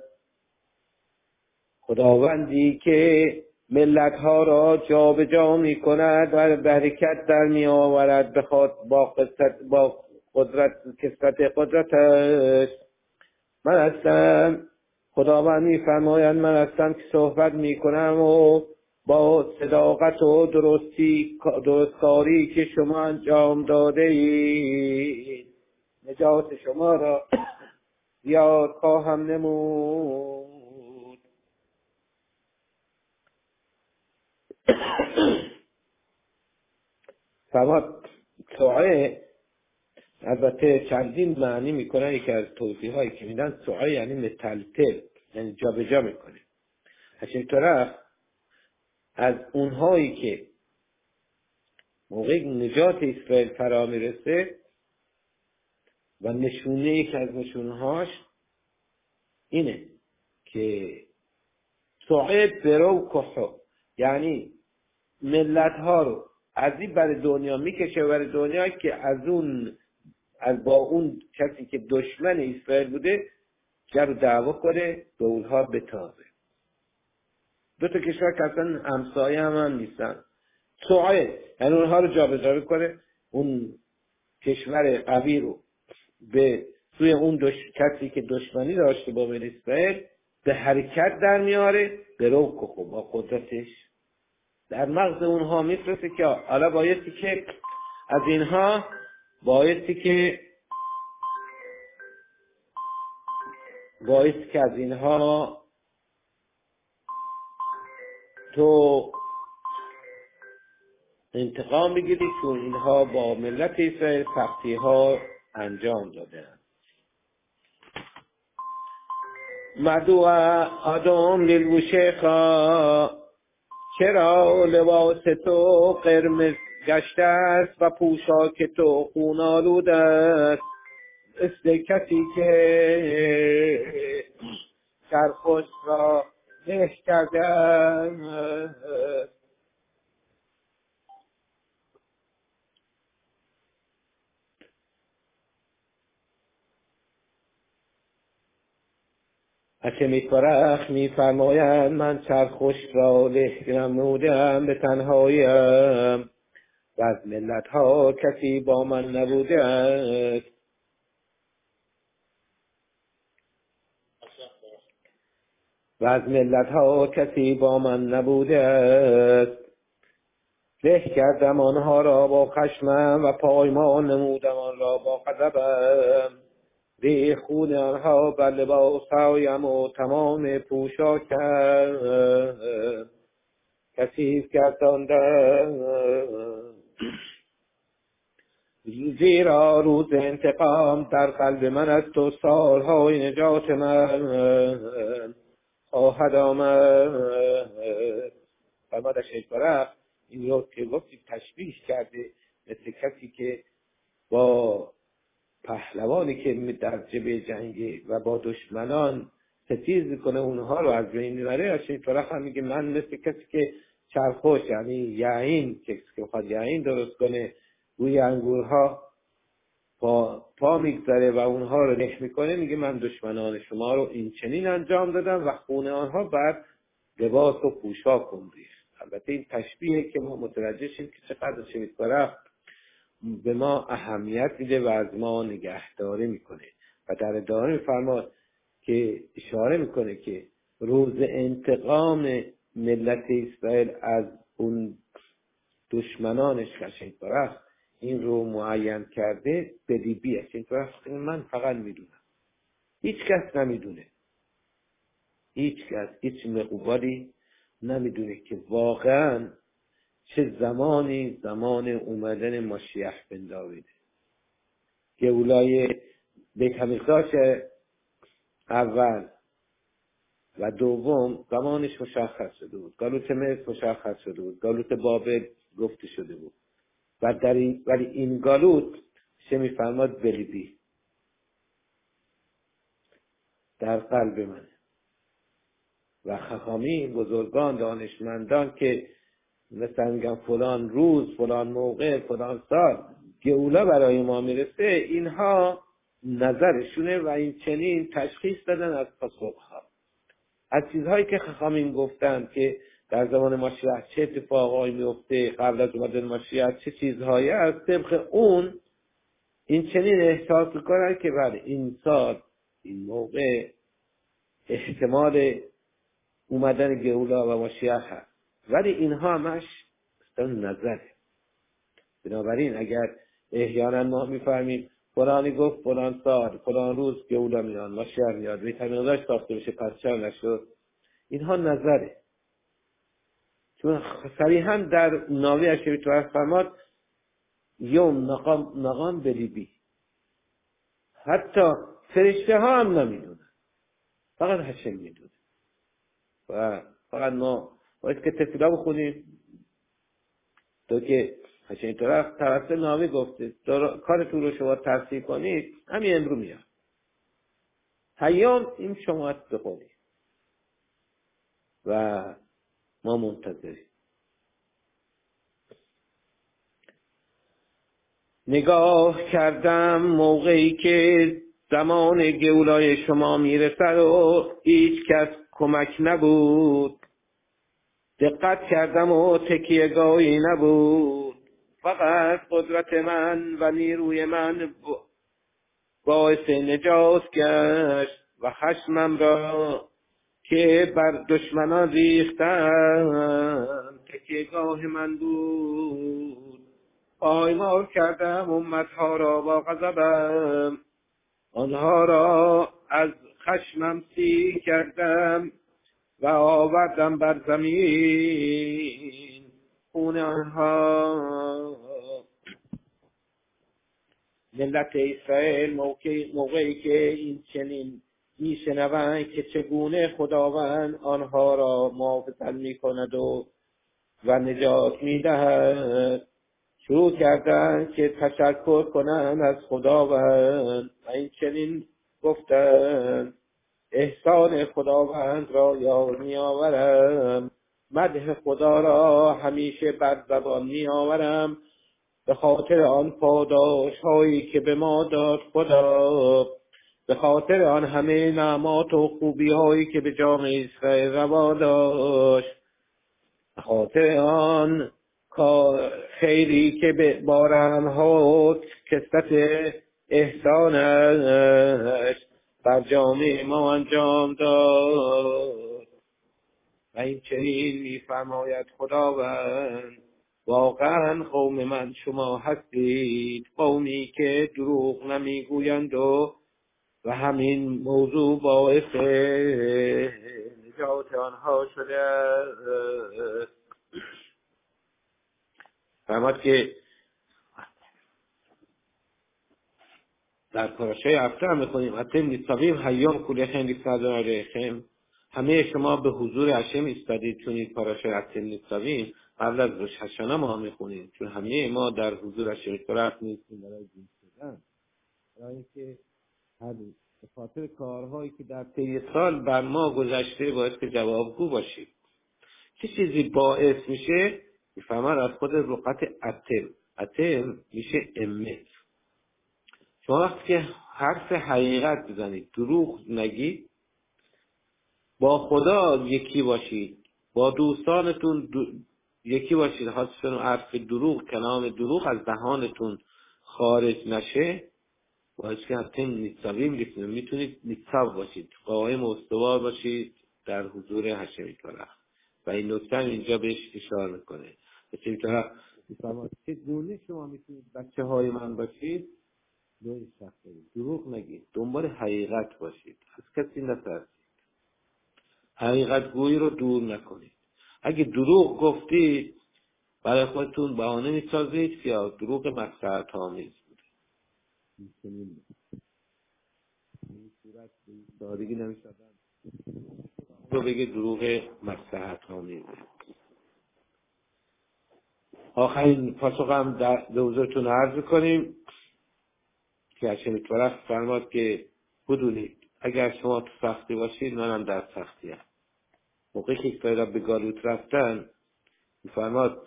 خداوندی که ملتها را جا به جا می کند و برکت در می آورد با کثرت قدرتش. من هستم، خداوند می فرماید من هستم که صحبت می کنم و با صداقت و درستکاری که شما انجام داده اید نجات شما را زیاد خواهم نمود. فرماد سوعه البته چندین معنی میکنه. یکی از توضیح هایی که میدن سوعه یعنی متلتل، یعنی جا به جا میکنه. از این طرف از اونهایی که موقع نجات اسرائیل فرا میرسه و نشونه یک از نشونهاش اینه که سوعه برو کحو، یعنی ملت ها رو از این بر دنیا میکشه بر دنیا که با اون کسی که دشمن اسرائیل بوده جر دعوا کنه به اونها بتازه. دو تا کشور که اصلا همسایه هم نیستن. سوعه یعنی اونها رو جابجا کنه، اون کشور قوی رو به سوی اون کسی که دشمنی داشته با بنی اسرائیل به حرکت در میاره، به رو با قدرتش در مغز اونها میفرسته که حالا بایستی که از اینها تو انتقام بگیری، چون اینها با ملت اسرائیل سختی ها انجام دادن. مدو آدم للوشیخا، چرا لباس تو قرمز گشته است و پوشاک تو خون آلود است، مثل کسی که سرخوش را له کرده است. حکیم فرخ می فرمایند من سرخوش را له نمودم به تنهاییم و از ملت ها کسی با من نبوده است. له کردم آنها را با خشمم و پایمان نمودم آن را با غضبم. ریخت خون آنها بر لباسهایم و تمام پوشاکم کثیف گرداندم. زیرا روز انتقام در قلب من است و سالهای نجات من خواهد آمد. فرماد شیخ برق این رو که گفتی تشبیه کرده مثل کسی که با پهلوانی که در جبهه جنگی و با دشمنان ستیز میکنه اونها رو از بین میبره. شیخ برق هم میگه من مثل کسی که چرخوش یعنی یعین که بخواد یعین درست کنه روی انگورها پا میگذاره و اونها رو له میکنه، میگه من دشمنان شما رو این چنین انجام دادم و خون آنها بر لباس و پوشاکم ریخت. البته این تشبیه که ما متوجه شیم که چقدر شیخ برق به ما اهمیت میده و از ما نگهداری میکنه و در ادامه میفرماد که اشاره میکنه که روز انتقام ملت اسرائیل از اون دشمنانش که شیخ برق این رو معین کرده بدیبی است. شیخ برق من فقط میدونم، هیچ کس نمیدونه، هیچ مقبولی نمیدونه که واقعا چه زمان اومدن ماشیخ بن داویده. گولای بیت همیخداش اول و دوم زمانش مشخص شده بود، گالوت مصر مشخص شده بود، گالوت بابل گفته شده بود، ولی این گالوت چه میفرماد؟ بلیدی در قلب منه. و خخامین، بزرگان، دانشمندان که مثلا میگن فلان روز، فلان موقع، فلان سال گئولا برای ما میرسه، اینها نظرشونه و این چنین تشخیص دادن از پاسخها، از چیزهایی که خخامین گفتن که در زمان ماشیخ چه اتفاقایی میفته، قبل از اومدن ماشیخ چه چیزهایی از طبق اون این چنین احساس میکنن که بله این سال، این موقع احتمال اومدن گئولا و ماشیخ هست. ولی اینها همش نظره. بنابراین اگر احیانا ما میفهمیم فلانی گفت فلان سال، فلان روز گئولا میاد، ماشیخ میاد، ویتامیناش ساخته بشه، پس چرا نشد؟ اینها نظره. چون صریحا در ناوی اشریف فرماد یوم نقام بلیبی، حتی فرشته ها هم نمیدونن، فقط هشم میدونه. و فقط ما باید که تفیلا بخونیم تو که هشم طرف ناوی گفته کارتون رو شما ترسیح کنید، همین امرو میاد هیام این شما بخونید و ما منتظریم. نگاه کردم موقعی که زمان گئولای شما میرسد و هیچ کس کمک نبود. دقت کردم و تکیهگاهی نبود، فقط قدرت من و نیروی من باعث نجات گشت و خشمم را که بر دشمنان ریختم تکیهگاه من بود. پایمال کردم امتها را با غضبم، آنها را از خشمم سیر کردم و آوردم بر زمین خون آنها. ملت اسرائیل موقعی که این چنین میشنوند که چگونه خداوند آنها را محافظت میکند و نجات میدهد، شروع کردند که تشکر کنند از خداوند و این چنین گفتند احسان خداوند را یاد میآورم، مدح خدا را همیشه بر زبان میآورم، به خاطر آن پاداش هایی که به ما داد خدا، به خاطر آن همه نعمات و خوبی هایی که به جامعه اسرائیل روا داشت، به خاطر آن خیری که به بارهنها کثرت احسانش بر جامعه ما انجام داد. و این چنین می‌فرماید خداوند واقعا قوم من شما هستید، قومی که دروغ نمیگویند و همین موضوع باعث نجات آنها شده است. فرماد که در پاراشای هفته هم میخونیم اتم نیستاویم هیام کولیخن لیستادون علیخم، همه شما به حضور هشم ایستادید. چون این پاراشای اتم نیستاویم قبل از روش هشانه ما میخونیم، چون همه ما در حضور هشم ایستادید نیستیم برای جنس شدن، برای اینکه هر به خاطر کارهایی که در طی سال بر ما گذشته باید که جوابگو باشیم. چه چیزی باعث میشه؟ میفهمن از خود رقت اتم میشه امت. شما وقتی که حرف حقیقت بزنید، دروغ نگید، با خدا یکی باشید، با دوستانتون یکی باشید، خواستون حرف دروغ، کلام دروغ از دهانتون خارج نشه، باید که حتی نیتساوی میتونید نیتساو باشید، قائم و استوار باشید در حضور هشمی طرف. و این نکته اینجا بهش اشاره میکنه. هشمی طرف میفرماید چه گونه شما میتونید بچه های من باشید؟ دوی شخص دارید، دروغ نگید، دنبال حقیقت باشید، از کسی نترسید، حقیقت گویی رو دور نکنید. اگه دروغ گفتید برای خودتون بهانه میسازید که دروغ مصلحت آمیز بوده. این صورت دارگی نمیشدن رو بگه دروغ مصلحت آمیزه. آخرین پاسخ هم به حضورتون عرض کنیم که هشم یتبارک فرماد که بدونید اگر شما تو سختی باشید منم در سختی هم. موقعی که اسرائیل به گالوت رفتن فرماد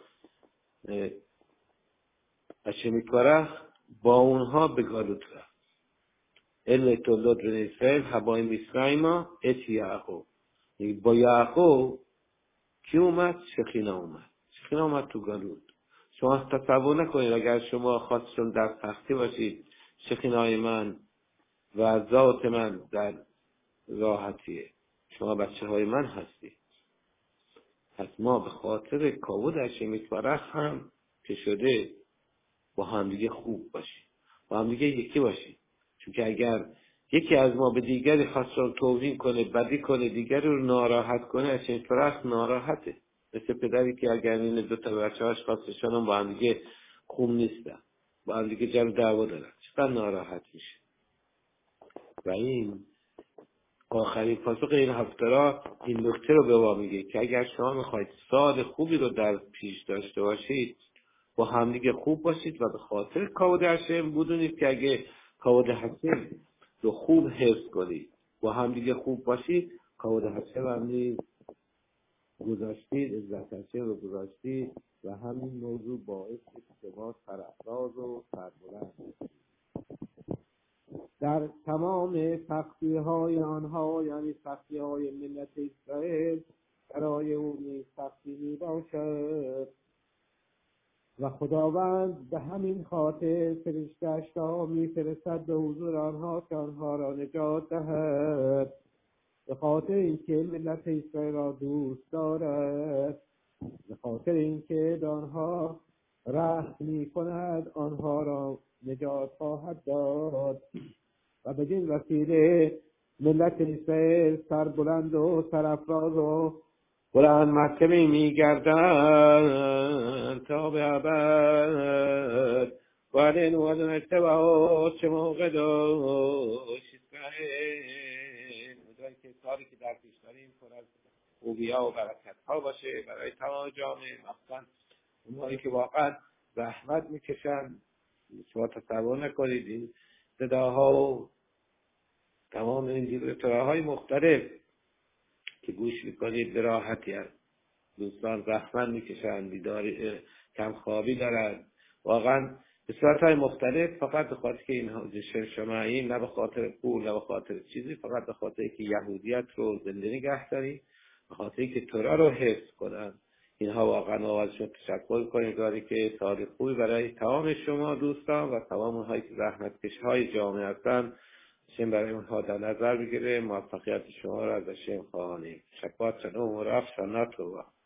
هشم یتبارک با اونها به گالوت رفت. ال تولد بنی اسرائیل هبای میسرایما ات یعقوب. با یعقوب کی اومد؟ شخینا اومد. شخینا اومد تو گالوت. شما تصور نکنید اگر شما خواستون در سختی باشید شخینای من و ذات من در راحتیه. شما بچه های من هستی. پس ما به خاطر کاود هشم یتبارک هم که شده با همدیگه خوب باشیم، با همدیگه یکی باشیم. چون که اگر یکی از ما به دیگری خواست رو توهین کنه، بدی کنه، دیگری رو ناراحت کنه، هشم یتبارک ناراحته. مثل پدری که اگر این دو تا بچه‌هاش خواستشان هم با همدیگه خوب نیستن، با همدیگه جر و دعوا دارن، چقدر ناراحت میشه. و این آخرین پاسخ این هفته‌ها این نکته رو به ما میگه که اگر شما میخواید سال خوبی رو در پیش داشته باشید با همدیگه خوب باشید و به خاطر کاود هشم بدونید که اگه کاود هشم رو خوب حفظ کنید با همدیگه خوب باشید کاود هشم هم نیز گذاشتید، عزت هشم رو گذاشتید و همین موضوع باعث که شما سرافراز و سربلند در تمام سختی های آنها، یعنی سختی های ملت اسرائیل، برای او نیز سختی می باشد و خداوند به همین خاطر فرشته‌اش را می فرستد به حضور آنها که آنها را نجات دهد، به خاطر اینکه ملت اسرائیل را دوست دارد، به خاطر اینکه به آنها رحم می کند، آنها را نجات خواهد داد و بدین وسیله ملت اسرائیل سربلند و سرافراز و بلند مرتبه می‌گردند تا به ابد. وعلن وعدن اتباعات چه موقع داشت اسرائیل. امیدواریم که سالی که در پیش داریم پر از خوبی‌ها و برکت‌ها باشه برای تمام جامعه، مخصوصاً اونهایی که واقعا زحمت می‌کشن. شما تصور نکنید این صداها و تمام این دیکتاتورهای مختلف که گوش میکنید به راحتی هست. دوستان زحمت میکشن، بیداری کم خوابی دارن، واقعا به صورتهای مختلف، فقط به خاطر که این شمعی، نه به خاطر پول نه به خاطر چیزی، فقط به خاطر که یهودیت رو زنده نگه داریم، به خاطر که تورا رو حفظ کنن. اینها واقعا آوازشون تشکر کنید داری که سال خوبی برای تمام شما دوستان و تمام اونهایی که زحمتکش های جامعه هستن هشم برای اونها در نظر بگیره. موفقیت شما را از هشم خواهانیم. شکوات شنو و رفت شنات رو